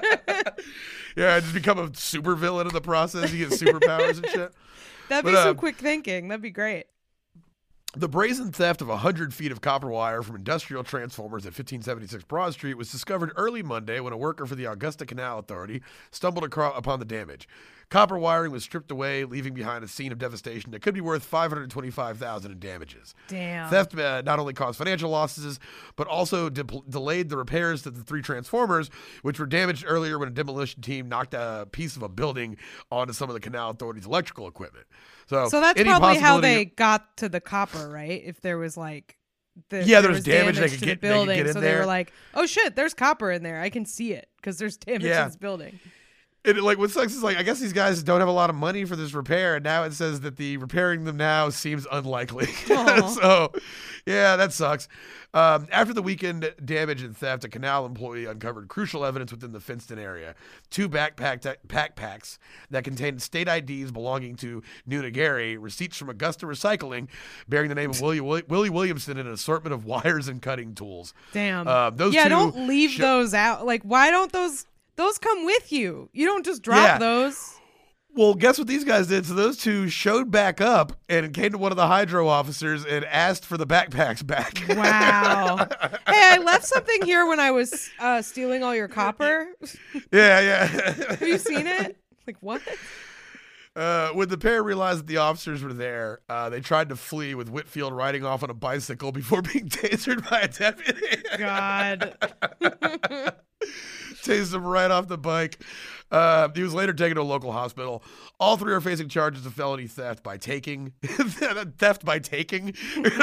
Yeah, just become a super villain in the process. You get superpowers and shit. That'd be But, some um, quick thinking. That'd be great. The brazen theft of one hundred feet of copper wire from industrial transformers at fifteen seventy-six Broad Street was discovered early Monday when a worker for the Augusta Canal Authority stumbled across upon the damage. Copper wiring was stripped away, leaving behind a scene of devastation that could be worth five hundred twenty-five thousand dollars in damages. Damn. Theft uh, not only caused financial losses, but also de- delayed the repairs to the three transformers, which were damaged earlier when a demolition team knocked a piece of a building onto some of the Canal Authority's electrical equipment. So, So that's any probably how possibility- they got to the copper, right? If there was like, the, Yeah, there there was damage, they could to get- the they could building, get in so they there. were like, "Oh shit, there's copper in there. I can see it because there's damage Yeah. in this building." It, like what sucks is like I guess these guys don't have a lot of money for this repair, and now it says that the repairing them now seems unlikely. So, yeah, that sucks. Um, after the weekend damage and theft, a canal employee uncovered crucial evidence within the fenced-in area: two backpack backpacks that contained state I Ds belonging to Nuna Gary, receipts from Augusta Recycling bearing the name of Willie, Willie Williamson, and an assortment of wires and cutting tools. Damn. Uh, those yeah, two don't leave sh- those out. Like, why don't those those come with you? You don't just drop Yeah. those. Well, guess what these guys did? So those two showed back up and came to one of the hydro officers and asked for the backpacks back. Wow. Hey, I left something here when I was uh, stealing all your copper. yeah, yeah. Have you seen it? Like, what? Uh, when the pair realized that the officers were there, uh, they tried to flee, with Whitfield riding off on a bicycle before being tasered by a deputy. God. Tased him right off the bike. Uh, he was later taken to a local hospital. All three are facing charges of felony theft by taking. theft by taking?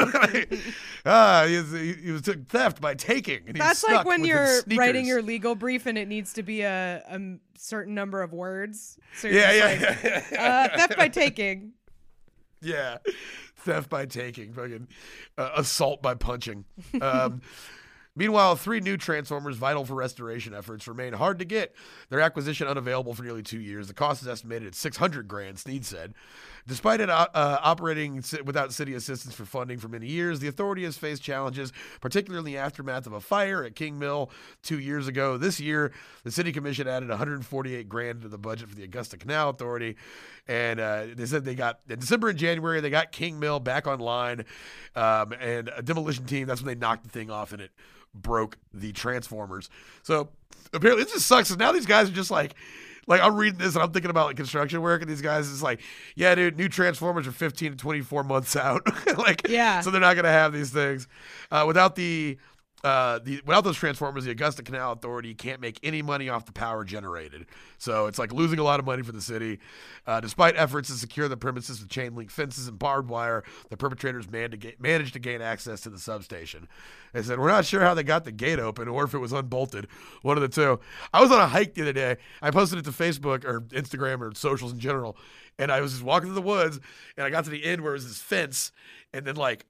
ah, he was, he, he was theft by taking. And he's That's like stuck when with you're his sneakers. writing your legal brief and it needs to be a, a m- certain number of words. So you're Yeah, just yeah, like, yeah, yeah. Uh, theft by taking. Yeah, theft by taking, fucking uh, assault by punching. Um, meanwhile, three new transformers vital for restoration efforts remain hard to get. Their acquisition unavailable for nearly two years. The cost is estimated at six hundred grand, Snead said. Despite it uh, operating without city assistance for funding for many years, the authority has faced challenges, particularly in the aftermath of a fire at King Mill two years ago. This year, the city commission added one hundred forty-eight grand to the budget for the Augusta Canal Authority, and uh, they said they got in December and January they got King Mill back online, um, and a demolition team. That's when they knocked the thing off and it broke the transformers. So apparently, it just sucks. 'Cause now these guys are just like. Like, I'm reading this and I'm thinking about like construction work, and these guys is like, yeah, dude, new transformers are fifteen to twenty-four months out. like, Yeah. So they're not going to have these things. Uh, without the, uh, the without those transformers, the Augusta Canal Authority can't make any money off the power generated. So it's like losing a lot of money for the city. Uh, despite efforts to secure the premises with chain link fences and barbed wire, the perpetrators man to ga- managed to gain access to the substation. They said, we're not sure how they got the gate open or if it was unbolted. One of the two. I was on a hike the other day. I posted it to Facebook or Instagram or socials in general. And I was just walking through the woods, and I got to the end where it was this fence. And then, like,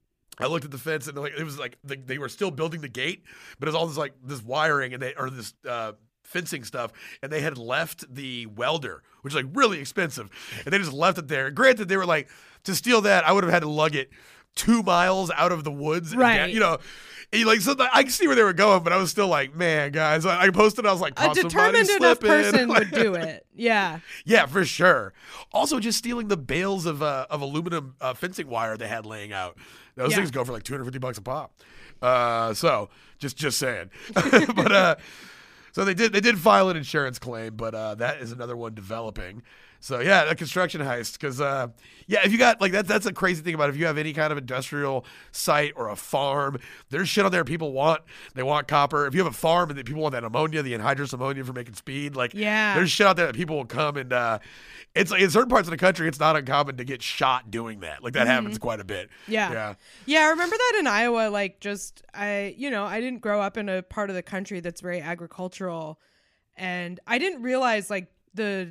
I looked at the fence, and like it was like the, they were still building the gate, but it was all this like this wiring and they or this uh, fencing stuff, and they had left the welder, which is like really expensive, and they just left it there. Granted, they were like, to steal that, I would have had to lug it two miles out of the woods, and Right. down, you know. And like so, I can see where they were going, but I was still like, man, guys. I, I posted, I was like, A caught somebody determined enough slipping. person Like- would do it. Yeah. Yeah, for sure. Also, just stealing the bales of uh, of aluminum uh, fencing wire they had laying out. Those Yeah. things go for like two hundred fifty bucks a pop. Uh, so just just saying. but uh, so they did they did file an insurance claim, but uh, that is another one developing. So yeah, a construction heist. Because uh, yeah, if you got like that, that's a crazy thing about it. If you have any kind of industrial site or a farm, there's shit on there people want. They want copper. If you have a farm and that people want that ammonia, the anhydrous ammonia for making speed, like Yeah. there's shit out there that people will come and uh, it's like in certain parts of the country, it's not uncommon to get shot doing that. Like that happens quite a bit. Yeah. Yeah. Yeah, I remember that in Iowa, like just I you know, I didn't grow up in a part of the country that's very agricultural, and I didn't realize like the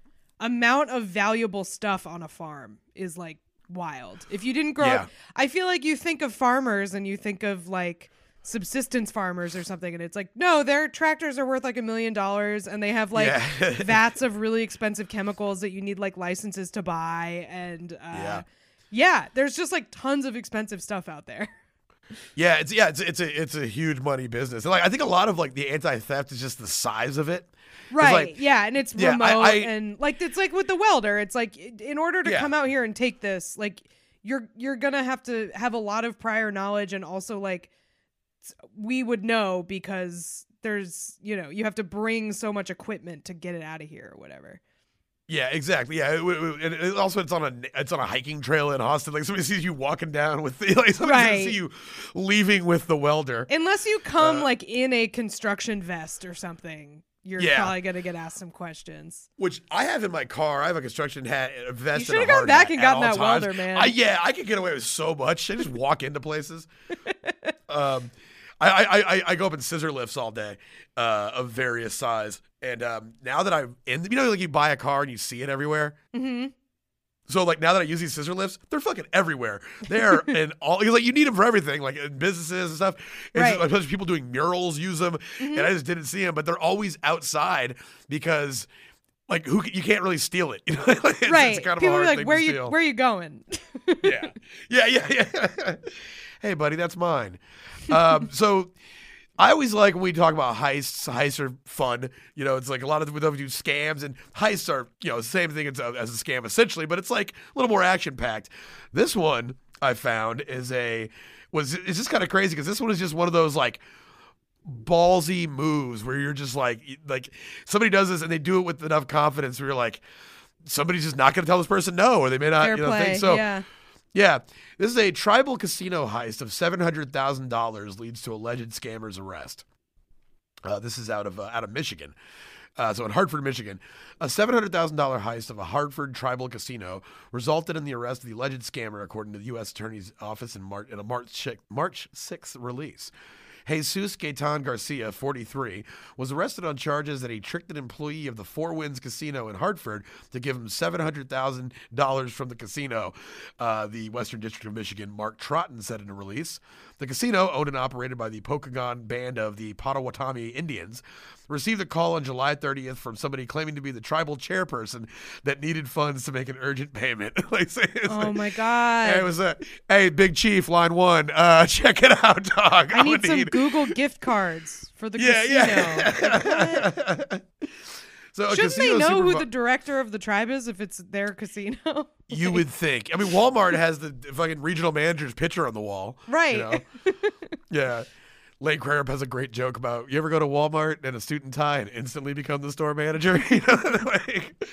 amount of valuable stuff on a farm is like wild. If you didn't grow Yeah. up, I feel like you think of farmers and you think of like subsistence farmers or something, and it's like, no, their tractors are worth like a million dollars and they have like Yeah. vats of really expensive chemicals that you need like licenses to buy, and uh Yeah. yeah, there's just like tons of expensive stuff out there. Yeah, it's yeah, it's it's a it's a huge money business. And like I think a lot of like the anti-theft is just the size of it. 'Cause, Right. like, yeah. And it's yeah, remote. I- I- and like, it's like with the welder, it's like, in order to Yeah. come out here and take this, like, you're you're gonna have to have a lot of prior knowledge, and also like we would know because there's, you know, you have to bring so much equipment to get it out of here or whatever. Yeah, exactly. Yeah, it, it, and it, also it's on a it's on a hiking trail in Austin. Like somebody sees you walking down with the, like somebody's Right. gonna see you leaving with the welder. Unless you come Uh, like in a construction vest or something, you're Yeah. probably gonna get asked some questions. Which I have in my car. I have a construction hat, a vest. You should and have a gone hard back hat and at gotten all that times. welder, man. I, yeah, I could get away with so much. I just walk into places. um, I, I, I, I go up in scissor lifts all day, uh, of various size. And um, now that I'm in, you know, like you buy a car and you see it everywhere. Mm-hmm. So like now that I use these scissor lifts, they're fucking everywhere. They're in all, like you need them for everything, like in businesses and stuff. It's Right. just, like, a bunch of people doing murals use them, Mhm. and I just didn't see them. But they're always outside because, like, who you can't really steal it. You know, Like, it's, Right. it's kind of People a are hard like, thing where to you steal. where you going? yeah, yeah, yeah, yeah. Hey, buddy, that's mine. Um, so. I always like when we talk about heists. Heists are fun. You know, it's like a lot of we do scams, and heists are, you know, the same thing as a, as a scam essentially, but it's like a little more action packed. This one I found is a was it's just kind of crazy because this one is just one of those like ballsy moves where you're just like like somebody does this and they do it with enough confidence where you're like somebody's just not going to tell this person no, or they may not Fair you know play. think so. Yeah. Yeah, this is a tribal casino heist of seven hundred thousand dollars leads to alleged scammer's arrest. Uh, this is out of uh, out of Michigan. Uh, so in Hartford, Michigan, a seven hundred thousand dollars heist of a Hartford tribal casino resulted in the arrest of the alleged scammer, according to the U S Attorney's Office in, Mar- in a March March sixth release. Jesus Gaetan Garcia, forty-three, was arrested on charges that he tricked an employee of the Four Winds Casino in Hartford to give him seven hundred thousand dollars from the casino. Uh, the Western District of Michigan, Mark Trotton, said in a release. The casino, owned and operated by the Pokagon Band of the Potawatomi Indians, received a call on July thirtieth from somebody claiming to be the tribal chairperson that needed funds to make an urgent payment. like, it's Oh like- my god. and it was a, hey, Big Chief, line one, uh, check it out, dog. I I'm need gonna some need- Google gift cards for the Yeah, casino. Like, what? yeah. So a Shouldn't they casino know who supervi- the director of the tribe is if it's their casino? You would think. I mean, Walmart has the fucking regional manager's picture on the wall. Right. You know? Yeah. Lane Crarup has a great joke about, you ever go to Walmart in a suit and tie and instantly become the store manager? You know, like,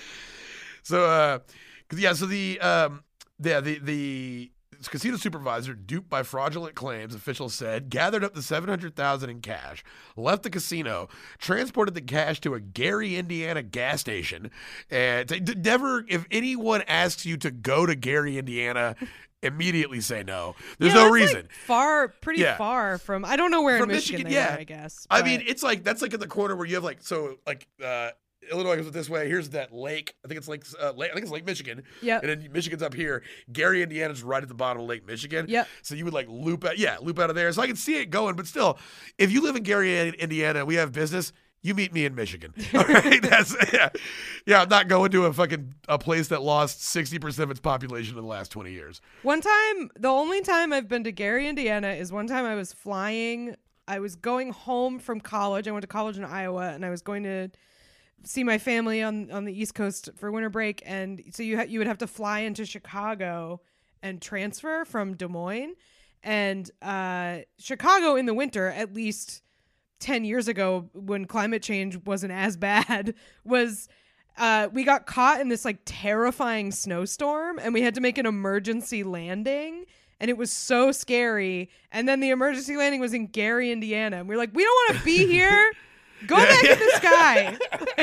so, uh, 'cause, yeah, so the, um, yeah, the, the casino supervisor, duped by fraudulent claims, officials said, gathered up the seven hundred thousand dollars in cash, left the casino, transported the cash to a Gary, Indiana gas station, and t- d- never, if anyone asks you to go to Gary, Indiana, immediately say no. There's Yeah, no that's, reason. like, far, pretty Yeah. far from. I don't know where From in Michigan, Michigan, they yeah. are, I guess. I but- mean, it's like, that's like in the corner where you have like, so like, uh, Illinois goes this way. Here's that lake. I think it's like, uh, lake, I think it's Lake Michigan. Yep. And then Michigan's up here. Gary, Indiana's right at the bottom of Lake Michigan. Yep. So you would like loop out, yeah, loop out of there. So I can see it going, but still, if you live in Gary, Indiana, and we have business, you meet me in Michigan. All right, that's yeah, yeah. I'm not going to a fucking a place that lost sixty percent of its population in the last twenty years. One time, the only time I've been to Gary, Indiana is one time I was flying. I was going home from college. I went to college in Iowa, and I was going to see my family on, on the East Coast for winter break. And so you ha- you would have to fly into Chicago and transfer from Des Moines. And uh, Chicago in the winter, at least ten years ago when climate change wasn't as bad, was... Uh, we got caught in this like terrifying snowstorm and we had to make an emergency landing and it was so scary. And then the emergency landing was in Gary, Indiana. And we we're like, we don't want to be here. Go Yeah, back yeah. in the sky.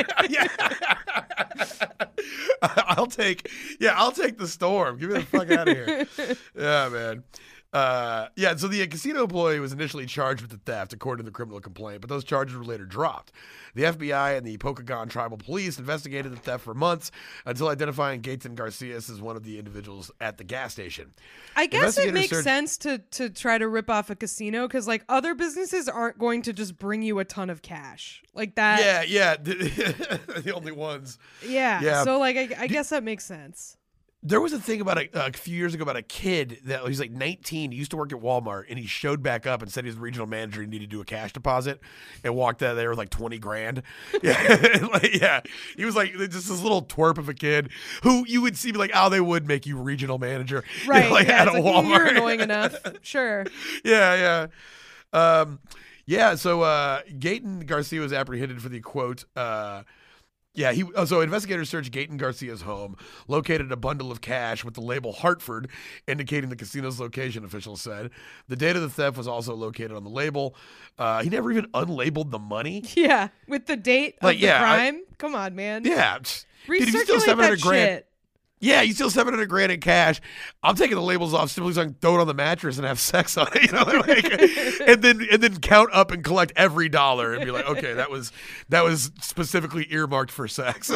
Yeah. I'll take, yeah, I'll take the storm. Give me the fuck out of here. Yeah, man. Uh, yeah, so the casino employee was initially charged with the theft, according to the criminal complaint, but those charges were later dropped. The F B I and the Pokagon Tribal Police investigated the theft for months until identifying Gaetan Garcia as one of the individuals at the gas station. I guess it Investigators makes searched- sense to to try to rip off a casino because like other businesses aren't going to just bring you a ton of cash like that. Yeah, yeah, the, the only ones. Yeah. Yeah. So like I, I guess that makes sense. There was a thing about a, a few years ago about a kid that he's like nineteen. He used to work at Walmart, and he showed back up and said he was the regional manager. He needed to do a cash deposit, and walked out of there with like twenty grand. Yeah, like, yeah. He was like just this little twerp of a kid who you would see like, oh, they would make you regional manager, right? You know, like yeah, at a like, Walmart. You're annoying enough, sure. Yeah, yeah, um, yeah. So uh, Gaten Garcia was apprehended for the quote. Uh, Yeah, he. Oh, so investigators searched Gaten Garcia's home, located a bundle of cash with the label Hartford, indicating the casino's location, officials said. The date of the theft was also located on the label. Uh, he never even unlabeled the money. Yeah, with the date Like, of the yeah, I- crime. Come on, man. Yeah. Dude, if you steal Recirculate seven hundred that grand, shit. yeah, you steal seven hundred grand in cash. I'm taking the labels off simply so I can throw it on the mattress and have sex on it, you know, like, and then and then count up and collect every dollar and be like, okay, that was that was specifically earmarked for sex.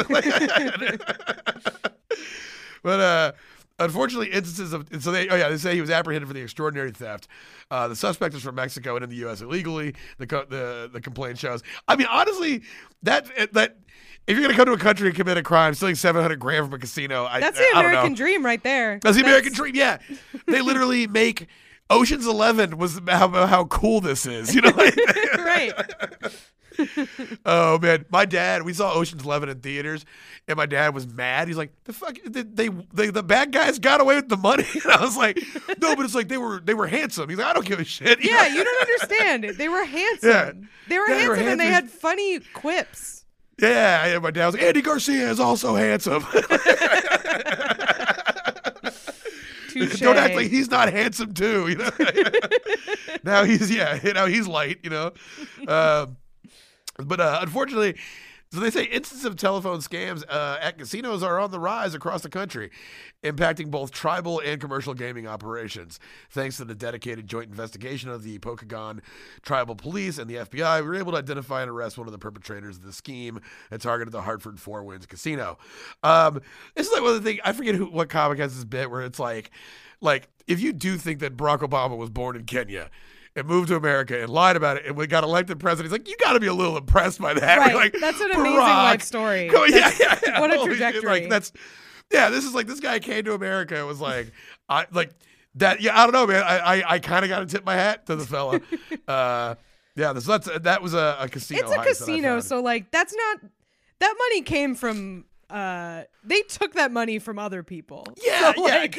But uh, unfortunately, instances of so they oh yeah they say he was apprehended for the extraordinary theft. Uh, the suspect is from Mexico and in the U S illegally. The co- the the complaint shows. I mean, honestly, that that. If you're gonna come to a country and commit a crime, stealing seven hundred grand from a casino, I, That's the I, I don't American know. dream right there. That's the American dream. Yeah, they literally make Ocean's Eleven was how how cool this is. You know, Right. Oh man, my dad. We saw Ocean's Eleven in theaters, and my dad was mad. He's like, "The fuck, they, they, they the bad guys got away with the money." And I was like, "No, but it's like they were they were handsome." He's like, "I don't give a shit." You Yeah, know? you don't understand. They were handsome. Yeah. They were Yeah, they were handsome and they handsome. had funny quips. Yeah, yeah, my dad was like, Andy Garcia is also handsome. Touche. Don't act like he's not handsome too, you know. Now he's yeah, you know, he's light, you know. Um, but uh, unfortunately, so they say instances of telephone scams uh, at casinos are on the rise across the country, impacting both tribal and commercial gaming operations. Thanks to the dedicated joint investigation of the Pokagon Tribal Police and the F B I, we were able to identify and arrest one of the perpetrators of the scheme that targeted the Hartford Four Winds Casino. Um, it's like one of the things, I forget who what comic has this bit where it's like, like if you do think that Barack Obama was born in Kenya and moved to America and lied about it and we got elected president, he's like, you got to be a little impressed by that. Right. Like, That's an amazing Barack, life story. Go, yeah, That's- yeah, yeah. What a Holy shit, trajectory. like that's, yeah. This is like this guy came to America and was like, I like that. Yeah, I don't know, man. I I, I kind of got to tip my hat to the fella. uh, yeah, this that's that was a, a casino. It's a heist that I casino, found. so like that's not that money came from uh they took that money from other people. Yeah, So, yeah. like,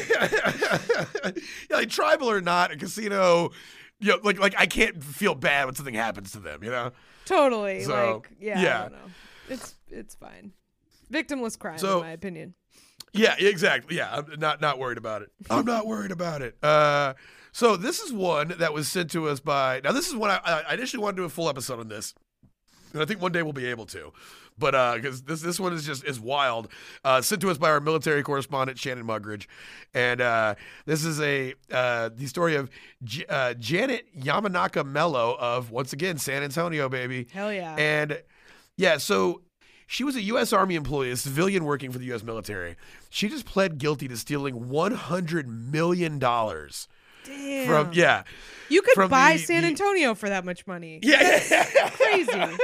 Yeah, like tribal or not, a casino. You know, like like I can't feel bad when something happens to them. You know. totally. So, like yeah, yeah. I don't know. It's it's fine. Victimless crime, So- in my opinion. Yeah, exactly. Yeah, I'm not not worried about it. I'm not worried about it. Uh, so this is one that was sent to us by. Now this is one I, I initially wanted to do a full episode on this, and I think one day we'll be able to. But because this this one is just is wild, uh, sent to us by our military correspondent Shannon Mugridge, and uh, this is a uh, the story of J- uh, Janet Yamanaka Mello of once again San Antonio, baby. Hell yeah. And yeah, so she was a U S Army employee, a civilian working for the U S military. She just pled guilty to stealing one hundred million dollars Damn. from yeah. You could from buy the- San the- Antonio for that much money. Yeah, That's yeah. crazy.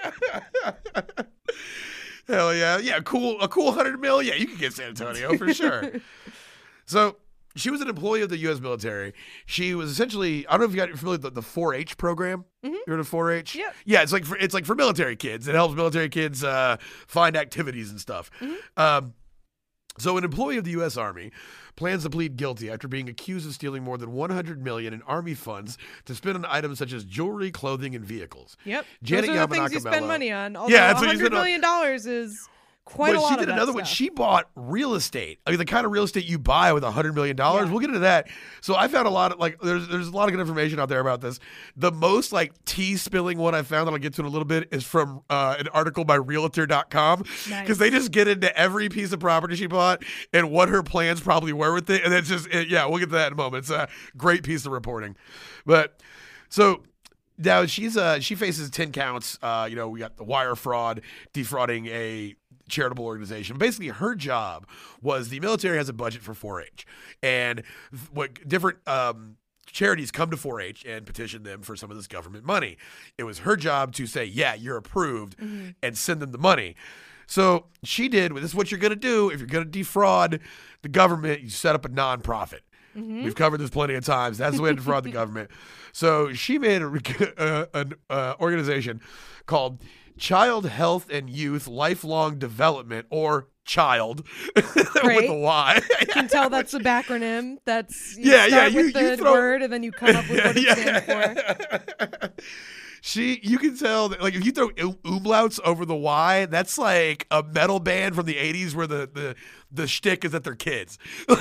Hell yeah, yeah, cool, a cool hundred mil. Yeah, you could get San Antonio for sure. So she was an employee of the U S military. She was essentially, I don't know if you got you're familiar with the, the four H program. Mhm. You're in a four H. Yep. Yeah, it's like for it's like for military kids. It helps military kids uh, find activities and stuff. Mhm. Um, so an employee of the U S Army plans to plead guilty after being accused of stealing more than one hundred million dollars in Army funds to spend on items such as jewelry, clothing, and vehicles. Yep. Janet Those are the things you Yamanaka spend Mello. money on. Although Yeah, that's what you one spend hundred on- million dollars is quite But a lot she of did that another one. stuff. She bought real estate. I mean, the kind of real estate you buy with a hundred million dollars. Yeah. We'll get into that. So I found a lot of like there's there's a lot of good information out there about this. The most like tea spilling one I found that I'll get to in a little bit is from uh, an article by Realtor dot com because Nice. they just get into every piece of property she bought and what her plans probably were with it, and it's just it, yeah, we'll get to that in a moment. It's a great piece of reporting, but so. Now she's uh she faces ten counts. Uh, you know, we got the wire fraud, defrauding a charitable organization. Basically, her job was the military has a budget for four H, and what different um charities come to four H and petition them for some of this government money. It was her job to say, yeah, you're approved, Mm-hmm. and send them the money. So she did. This is what you're going to do if you're going to defraud the government. You set up a nonprofit. Mm-hmm. We've covered this plenty of times. That's the way to defraud the government. So she made a, an uh, organization called Child Health and Youth Lifelong Development, or CHILD, with a Y. You can tell that's a backronym. That's you yeah, start yeah. with You, the you throw, word, and then you come up with what it yeah, stands yeah. for. She, you can tell that, like, if you throw umlauts over the Y, that's like a metal band from the eighties where the the the shtick is that they're kids.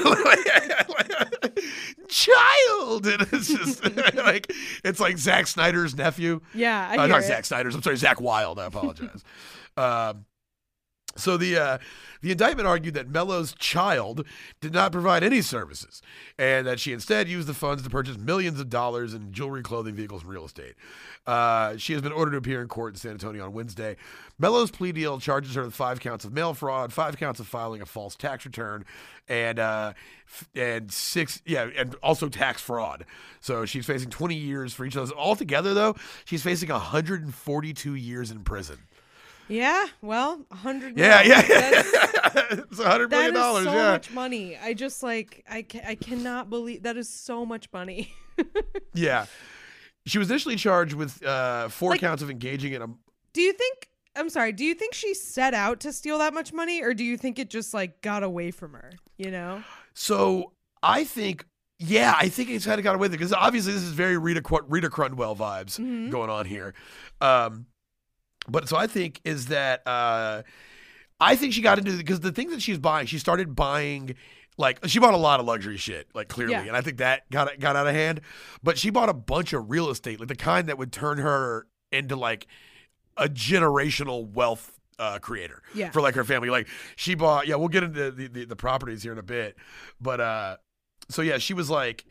Child, and it's just like it's like Zack Snyder's nephew. Yeah, I uh, hear not it. Zack Snyder's. I'm sorry, Zach Wilde. I apologize. um, so the uh, the indictment argued that Mello's child did not provide any services, and that she instead used the funds to purchase millions of dollars in jewelry, clothing, vehicles, and real estate. Uh, she has been ordered to appear in court in San Antonio on Wednesday. Mello's plea deal charges her with five counts of mail fraud, five counts of filing a false tax return, and uh, f- and six, yeah, and also tax fraud. So she's facing twenty years for each of those. Altogether, though, she's facing one hundred forty-two years in prison. Yeah, well, a hundred. Yeah, yeah, That's, it's a hundred million dollars. That is so yeah, much money. I just like I ca- I cannot believe that is so much money. yeah. She was initially charged with uh, four Like, counts of engaging in a. Do you think? I'm sorry. Do you think she set out to steal that much money, or do you think it just like got away from her? You know. So I think, yeah, I think it's kind of got away with it because obviously this is very Rita Qu- Rita Crundwell vibes Mm-hmm. going on here. Um, but so I think is that uh, I think she got into because the things that she's buying, she started buying. Like, she bought a lot of luxury shit, like, clearly. Yeah. And I think that got got out of hand. But she bought a bunch of real estate, like the kind that would turn her into, like, a generational wealth uh, creator Yeah. for, like, her family. Like, she bought, yeah, we'll get into the, the, the properties here in a bit. But, uh, so, yeah, she was like,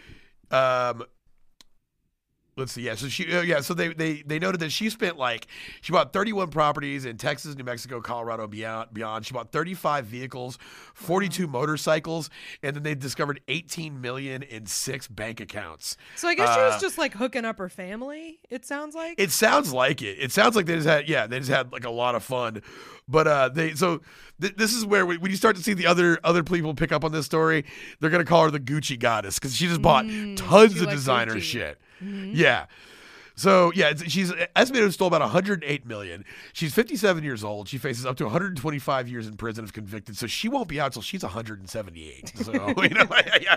um, let's see. Yeah. So she, uh, yeah. So they, they, they noted that she spent like, she bought thirty-one properties in Texas, New Mexico, Colorado, beyond, beyond. She bought thirty-five vehicles, forty-two motorcycles, and then they discovered eighteen million in six bank accounts. So I guess she was Uh, just like hooking up her family. It sounds like. It sounds like it. It sounds like they just had, yeah, they just had like a lot of fun. But uh, they, so th- this is where we, when you start to see the other other people pick up on this story, they're gonna call her the Gucci goddess because she just bought Mm, tons she of likes designer Gucci. shit. Mhm. Yeah. So yeah, it's, she's estimated to have stole about one hundred eight million. She's fifty-seven years old. She faces up to one hundred twenty-five years in prison if convicted. So she won't be out till she's one hundred seventy-eight. So you know, yeah.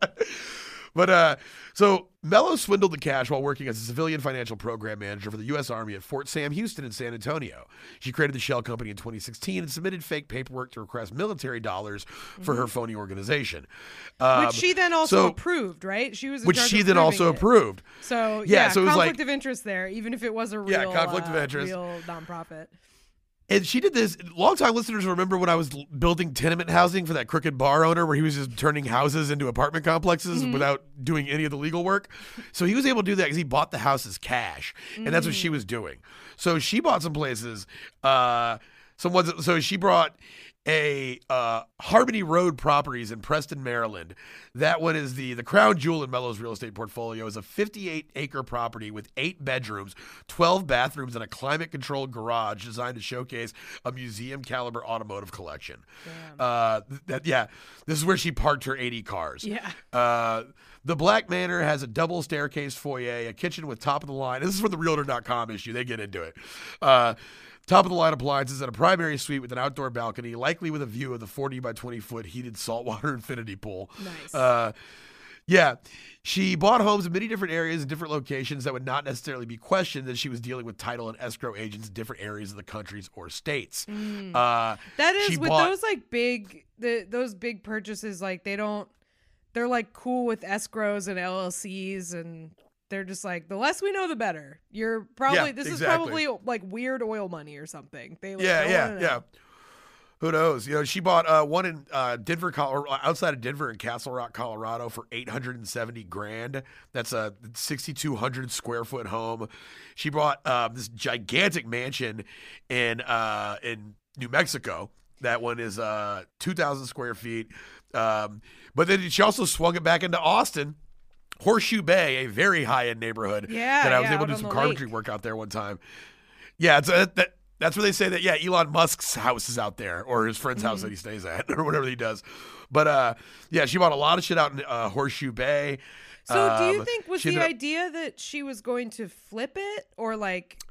But uh, so Mello swindled the cash while working as a civilian financial program manager for the U S Army at Fort Sam Houston in San Antonio. She created the shell company in twenty sixteen and submitted fake paperwork to request military dollars for her phony organization, um, Which she then also so- approved, right? She was in which charge she of then also approving it. approved. So Yeah, yeah, so it was conflict like- of interest there, even if it was a real, Yeah, conflict of uh, interest. real nonprofit. And she did this. Longtime listeners remember when I was l- building tenement housing for that crooked bar owner where he was just turning houses into apartment complexes Mm-hmm. without doing any of the legal work. So he was able to do that because he bought the houses cash. And that's what Mm. she was doing. So she bought some places. Uh, some ones, so she brought a uh, Harmony Road Properties in Preston, Maryland. That one is the the crown jewel in Mello's real estate portfolio. Is a fifty-eight acre property with eight bedrooms, twelve bathrooms, and a climate controlled garage designed to showcase a museum caliber automotive collection. Damn. Uh, th- that yeah, this is where she parked her eighty cars. Yeah. Uh, the Black Manor has a double staircase foyer, a kitchen with top of the line. This is from the Realtor dot com issue. They get into it. Uh, Top of the line appliances and a primary suite with an outdoor balcony, likely with a view of the forty by twenty foot heated saltwater infinity pool. Nice. Uh, yeah. She bought homes in many different areas and different locations that would not necessarily be questioned, as she was dealing with title and escrow agents in different areas of the countries or states. Mm. Uh, That she is with bought- those like big the those big purchases, like they don't they're like cool with escrows and L L Cs, and they're just like, the less we know the better. You're probably Yeah, this exactly. is probably like weird oil money or something. They like, Yeah, don't yeah, wanna yeah. know. Who knows? You know, she bought uh, one in uh, Denver, Col- or outside of Denver in Castle Rock, Colorado, for eight hundred seventy grand. That's a sixty-two hundred square foot home. She bought uh, this gigantic mansion in uh, in New Mexico. That one is uh, two thousand square feet. Um, but then she also swung it back into Austin. Horseshoe Bay, a very high-end neighborhood. Yeah, that I was yeah, able out to do on some the carpentry lake. work out there one time. Yeah, it's a, that That's where they say that, yeah, Elon Musk's house is out there, or his friend's house Mm-hmm. that he stays at, or whatever he does. But, uh, yeah, she bought a lot of shit out in uh, Horseshoe Bay. So do you Um, think was she the ended up- idea that she was going to flip it, or like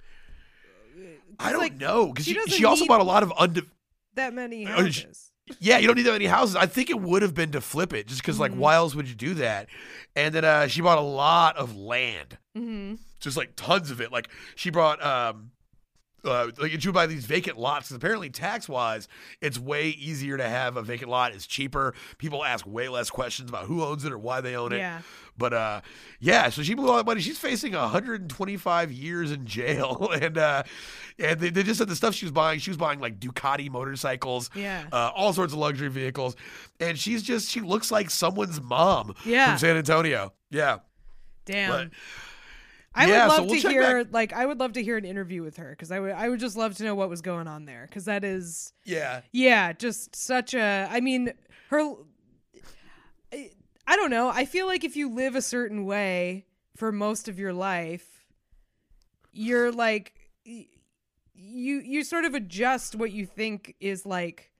I don't like, know, because she she, doesn't she also need- bought a lot of unde- that many Oh, sh- houses? Yeah, you don't need that many houses. I think it would have been to flip it, just because, like, Mhm. why else would you do that? And then uh, she bought a lot of land, Mm-hmm. just like tons of it. Like she brought, um, uh, like she would buy these vacant lots. Because apparently, tax wise, it's way easier to have a vacant lot. It's cheaper. People ask way less questions about who owns it or why they own it. Yeah. But uh, yeah, so she blew all that money. She's facing one hundred twenty-five years in jail, and uh, and they, they just said the stuff she was buying. She was buying like Ducati motorcycles, Yeah. uh, all sorts of luxury vehicles, and she's just she looks like someone's mom Yeah. from San Antonio. Yeah, Damn. but I yeah, would so love we'll to check hear like I would love to hear an interview with her because I would I would just love to know what was going on there because that is yeah, yeah just such a I mean her I, I don't know I feel like if you live a certain way for most of your life you're like y- you you sort of adjust what you think is like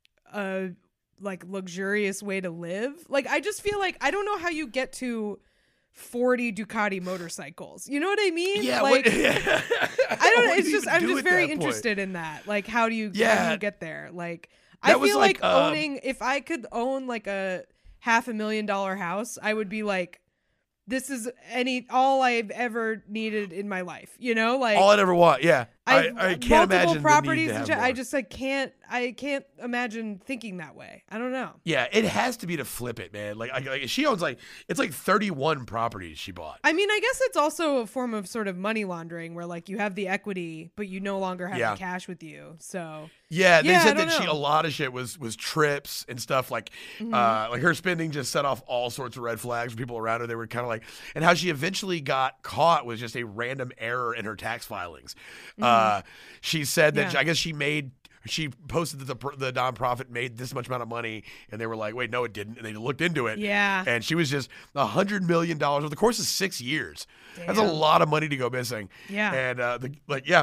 a like luxurious way to live. Like I just feel like I don't know how you get to forty Ducati motorcycles. You know what I mean? yeah. Like what, I don't know. What It's do you just even I'm do just at very that point? interested in that. Like how do you how do Yeah. you get there? Like I That was feel like, like, um, owning if I could own like a half a million dollar house, I would be like this is any all I've ever needed in my life. You know, like All I'd ever want. Yeah, I, I've I can't multiple imagine the properties need to and have shit. I more. just like can't I can't imagine thinking that way. I don't know. Yeah, it has to be to flip it, man. Like, I, like she owns like it's like thirty-one properties she bought. I mean, I guess it's also a form of sort of money laundering where like you have the equity, but you no longer have Yeah. the cash with you. So Yeah, they Yeah, I said don't that she know. a lot of shit was was trips and stuff like Mm-hmm. uh like her spending just set off all sorts of red flags for people around her. They were kind of like, and how she eventually got caught was just a random error in her tax filings. Uh she said that Mm-hmm. Yeah. I guess she made she posted that the pr- the nonprofit made this much amount of money, and they were like, wait, no, it didn't, and they looked into it. yeah. And she was just a hundred million dollars over the course of six years. That's a Damn. lot of money to go missing. Yeah. And uh, the like, yeah.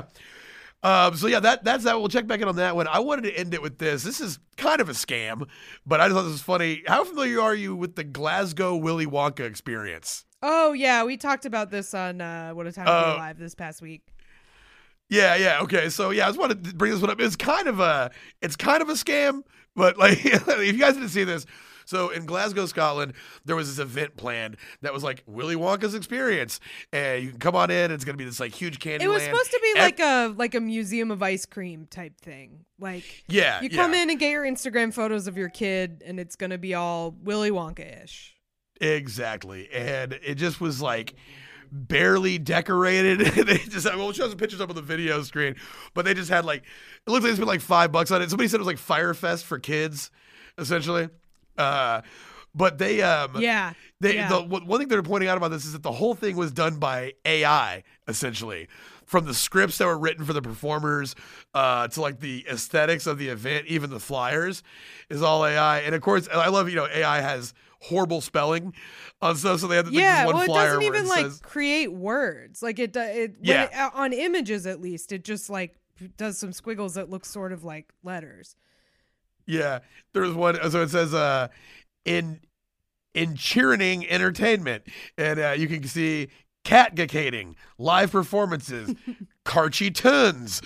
Um, so yeah, that that's that. We'll check back in on that one. I wanted to end it with this. This is kind of a scam, but I just thought this was funny. How familiar are you with the Glasgow Willy Wonka experience? Oh yeah, we talked about this on uh, What a Time to Uh, Be Alive this past week. Yeah, yeah, okay. So yeah, I just wanted to bring this one up. It's kind of a, it's kind of a scam, but like, if you guys didn't see this, so in Glasgow, Scotland, there was this event planned that was like Willy Wonka's experience, and you can come on in. It's gonna be this like huge candy. It was land. supposed to be Ev- like a like a museum of ice cream type thing. Like yeah, you yeah. come in and get your Instagram photos of your kid, and it's gonna be all Willy Wonka ish. Exactly. And it just was like barely decorated. They just had, well, it shows the pictures up on the video screen, but they just had like, it looks like they spent like five bucks on it. Somebody said it was like Fire Fest for kids, essentially. Uh, but they, um, Yeah. they, yeah. the, one thing they're pointing out about this is that the whole thing was done by A I, essentially. From the scripts that were written for the performers uh, to like the aesthetics of the event, even the flyers, is all A I. And of course, I love, you know, A I has horrible spelling on stuff, so they had like, yeah, this one well, it flyer doesn't where even it like says, create words. Like it, do- it, when Yeah. it uh, on images at least, it just like does some squiggles that look sort of like letters. yeah, there's one. So it says, uh, in in cheering entertainment, and uh, you can see catgacating, live performances, Karchi tuns.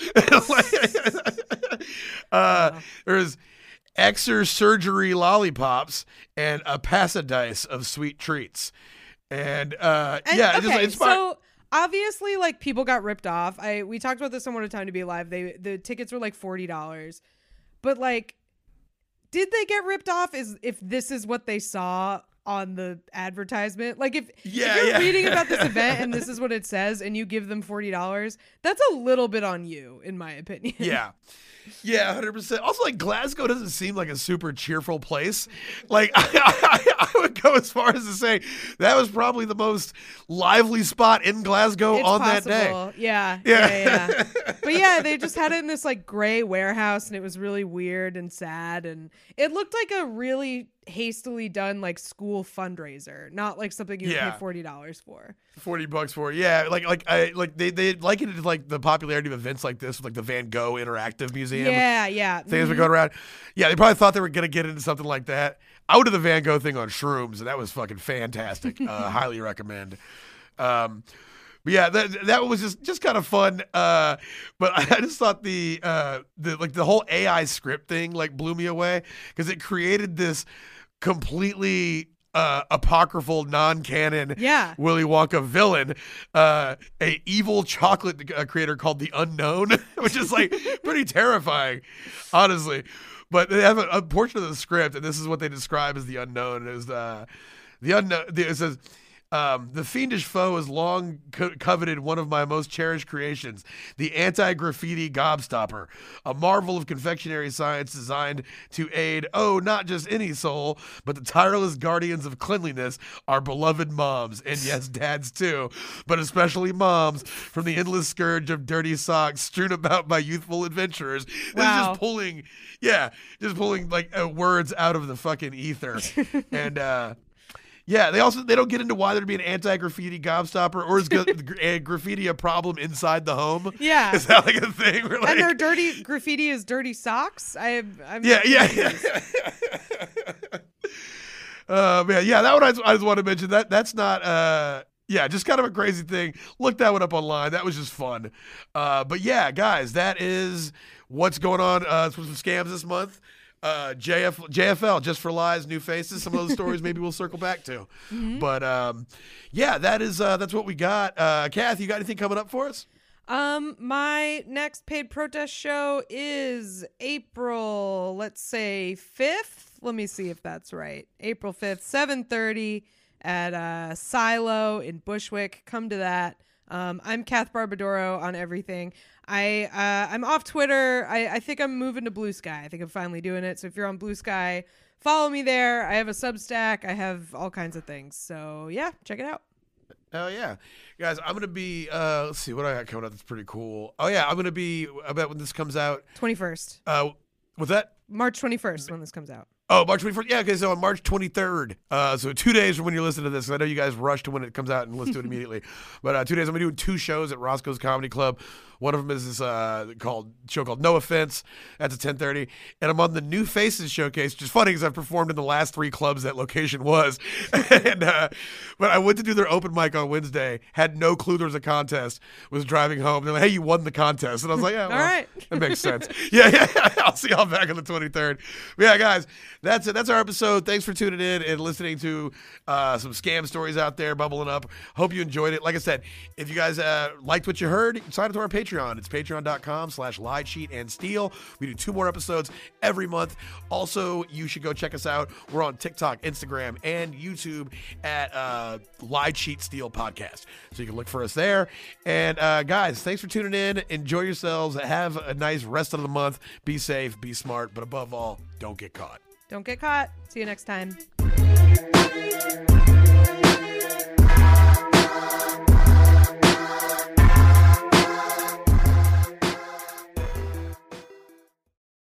uh, there's exer-surgery lollipops and a pasadise of sweet treats. And, uh, And, yeah, it okay, just inspired. so obviously, like people got ripped off. I we talked about this on What a Time to Be Alive. They the tickets were like forty dollars, but like, did they get ripped off? Is if this is what they saw on the advertisement? Like if, Yeah, if you're yeah. reading about this event and this is what it says, and you give them forty dollars, that's a little bit on you, in my opinion. Yeah. Yeah, one hundred percent. Also, like, Glasgow doesn't seem like a super cheerful place. Like, I, I, I would go as far as to say that was probably the most lively spot in Glasgow It's on possible. that day. Yeah, Yeah. yeah, yeah. But yeah, they just had it in this like gray warehouse, and it was really weird and sad, and it looked like a really hastily done like school fundraiser, not like something you would Yeah. pay forty dollars for. Forty bucks for it. Yeah, like like I like they they liken it to like the popularity of events like this, with like the Van Gogh Interactive Museum. Yeah, yeah. Things were Mhm. going around. Yeah, they probably thought they were gonna get into something like that. I went to the Van Gogh thing on shrooms, and that was fucking fantastic. uh, highly recommend. Um, but yeah, that that was just just kind of fun. Uh, but I just thought the uh the like the whole A I script thing like blew me away, because it created this completely uh apocryphal, non-canon Yeah. Willy Wonka villain, uh a evil chocolate uh, creator called the Unknown, which is like pretty terrifying, honestly. But they have a, a portion of the script, and this is what they describe as the Unknown. Is uh the unknown it says, Um, the fiendish foe has long co- coveted one of my most cherished creations, the anti-graffiti gobstopper, a marvel of confectionery science designed to aid, oh, not just any soul, but the tireless guardians of cleanliness, our beloved moms, and yes, dads too, but especially moms, from the endless scourge of dirty socks strewn about by youthful adventurers. This is Wow. just pulling, yeah, just pulling like uh, words out of the fucking ether. and, uh, Yeah, they also they don't get into why there'd be an anti-graffiti gobstopper, or is gra- gra- graffiti a problem inside the home? Yeah. Is that like a thing? Where, like, And their dirty graffiti is dirty socks. I I'm yeah, yeah, yeah. uh, man, yeah, that one I just, I just want to mention. That that's not. Uh, yeah, just kind of a crazy thing. Look that one up online. That was just fun. Uh, but yeah, guys, that is what's going on. Uh, some scams this month. Uh, J F, J F L, Just for Lies, New Faces. Some of those stories maybe we'll circle back to. Mm-hmm. But um, yeah, that is uh, that's what we got. Uh, Kath, you got anything coming up for us? Um, my next paid protest show is April, let's say fifth. Let me see if that's right. April fifth, seven thirty at uh, Silo in Bushwick. Come to that. Um, I'm Kath Barbadoro on everything. I uh, I'm off Twitter. I, I think I'm moving to Blue Sky. I think I'm finally doing it. So if you're on Blue Sky, follow me there. I have a Substack. I have all kinds of things. So yeah, check it out. Oh yeah, guys, I'm gonna be. Uh, let's see what I got coming up. That's pretty cool. Oh yeah, I'm gonna be. I bet when this comes out. twenty-first. Uh, what's that? March twenty-first when this comes out. Oh, March twenty-first. Yeah, okay, so on March twenty-third. Uh, so two days from when you're listening to this. I know you guys rush to when it comes out and listen to it immediately. But uh, two days, I'm going to do two shows at Roscoe's Comedy Club. One of them is this uh, called show called No Offense. That's at ten thirty. And I'm on the New Faces Showcase, which is funny because I've performed in the last three clubs that location was. and uh, But I went to do their open mic on Wednesday, had no clue there was a contest, was driving home. They're like, hey, you won the contest. And I was like, yeah, well, All right. that makes sense. Yeah, yeah. I'll see y'all back on the twenty-third. But yeah, guys, that's it. That's our episode. Thanks for tuning in and listening to uh, some scam stories out there bubbling up. Hope you enjoyed it. Like I said, if you guys uh, liked what you heard, sign up to our Patreon. It's patreon.com slash lie, cheat, and steal. We do two more episodes every month. Also, you should go check us out. We're on TikTok, Instagram, and YouTube at uh, Lie, Cheat, Steal Podcast. So you can look for us there. And uh, guys, thanks for tuning in. Enjoy yourselves. Have a nice rest of the month. Be safe, be smart, but above all, don't get caught. Don't get caught. See you next time.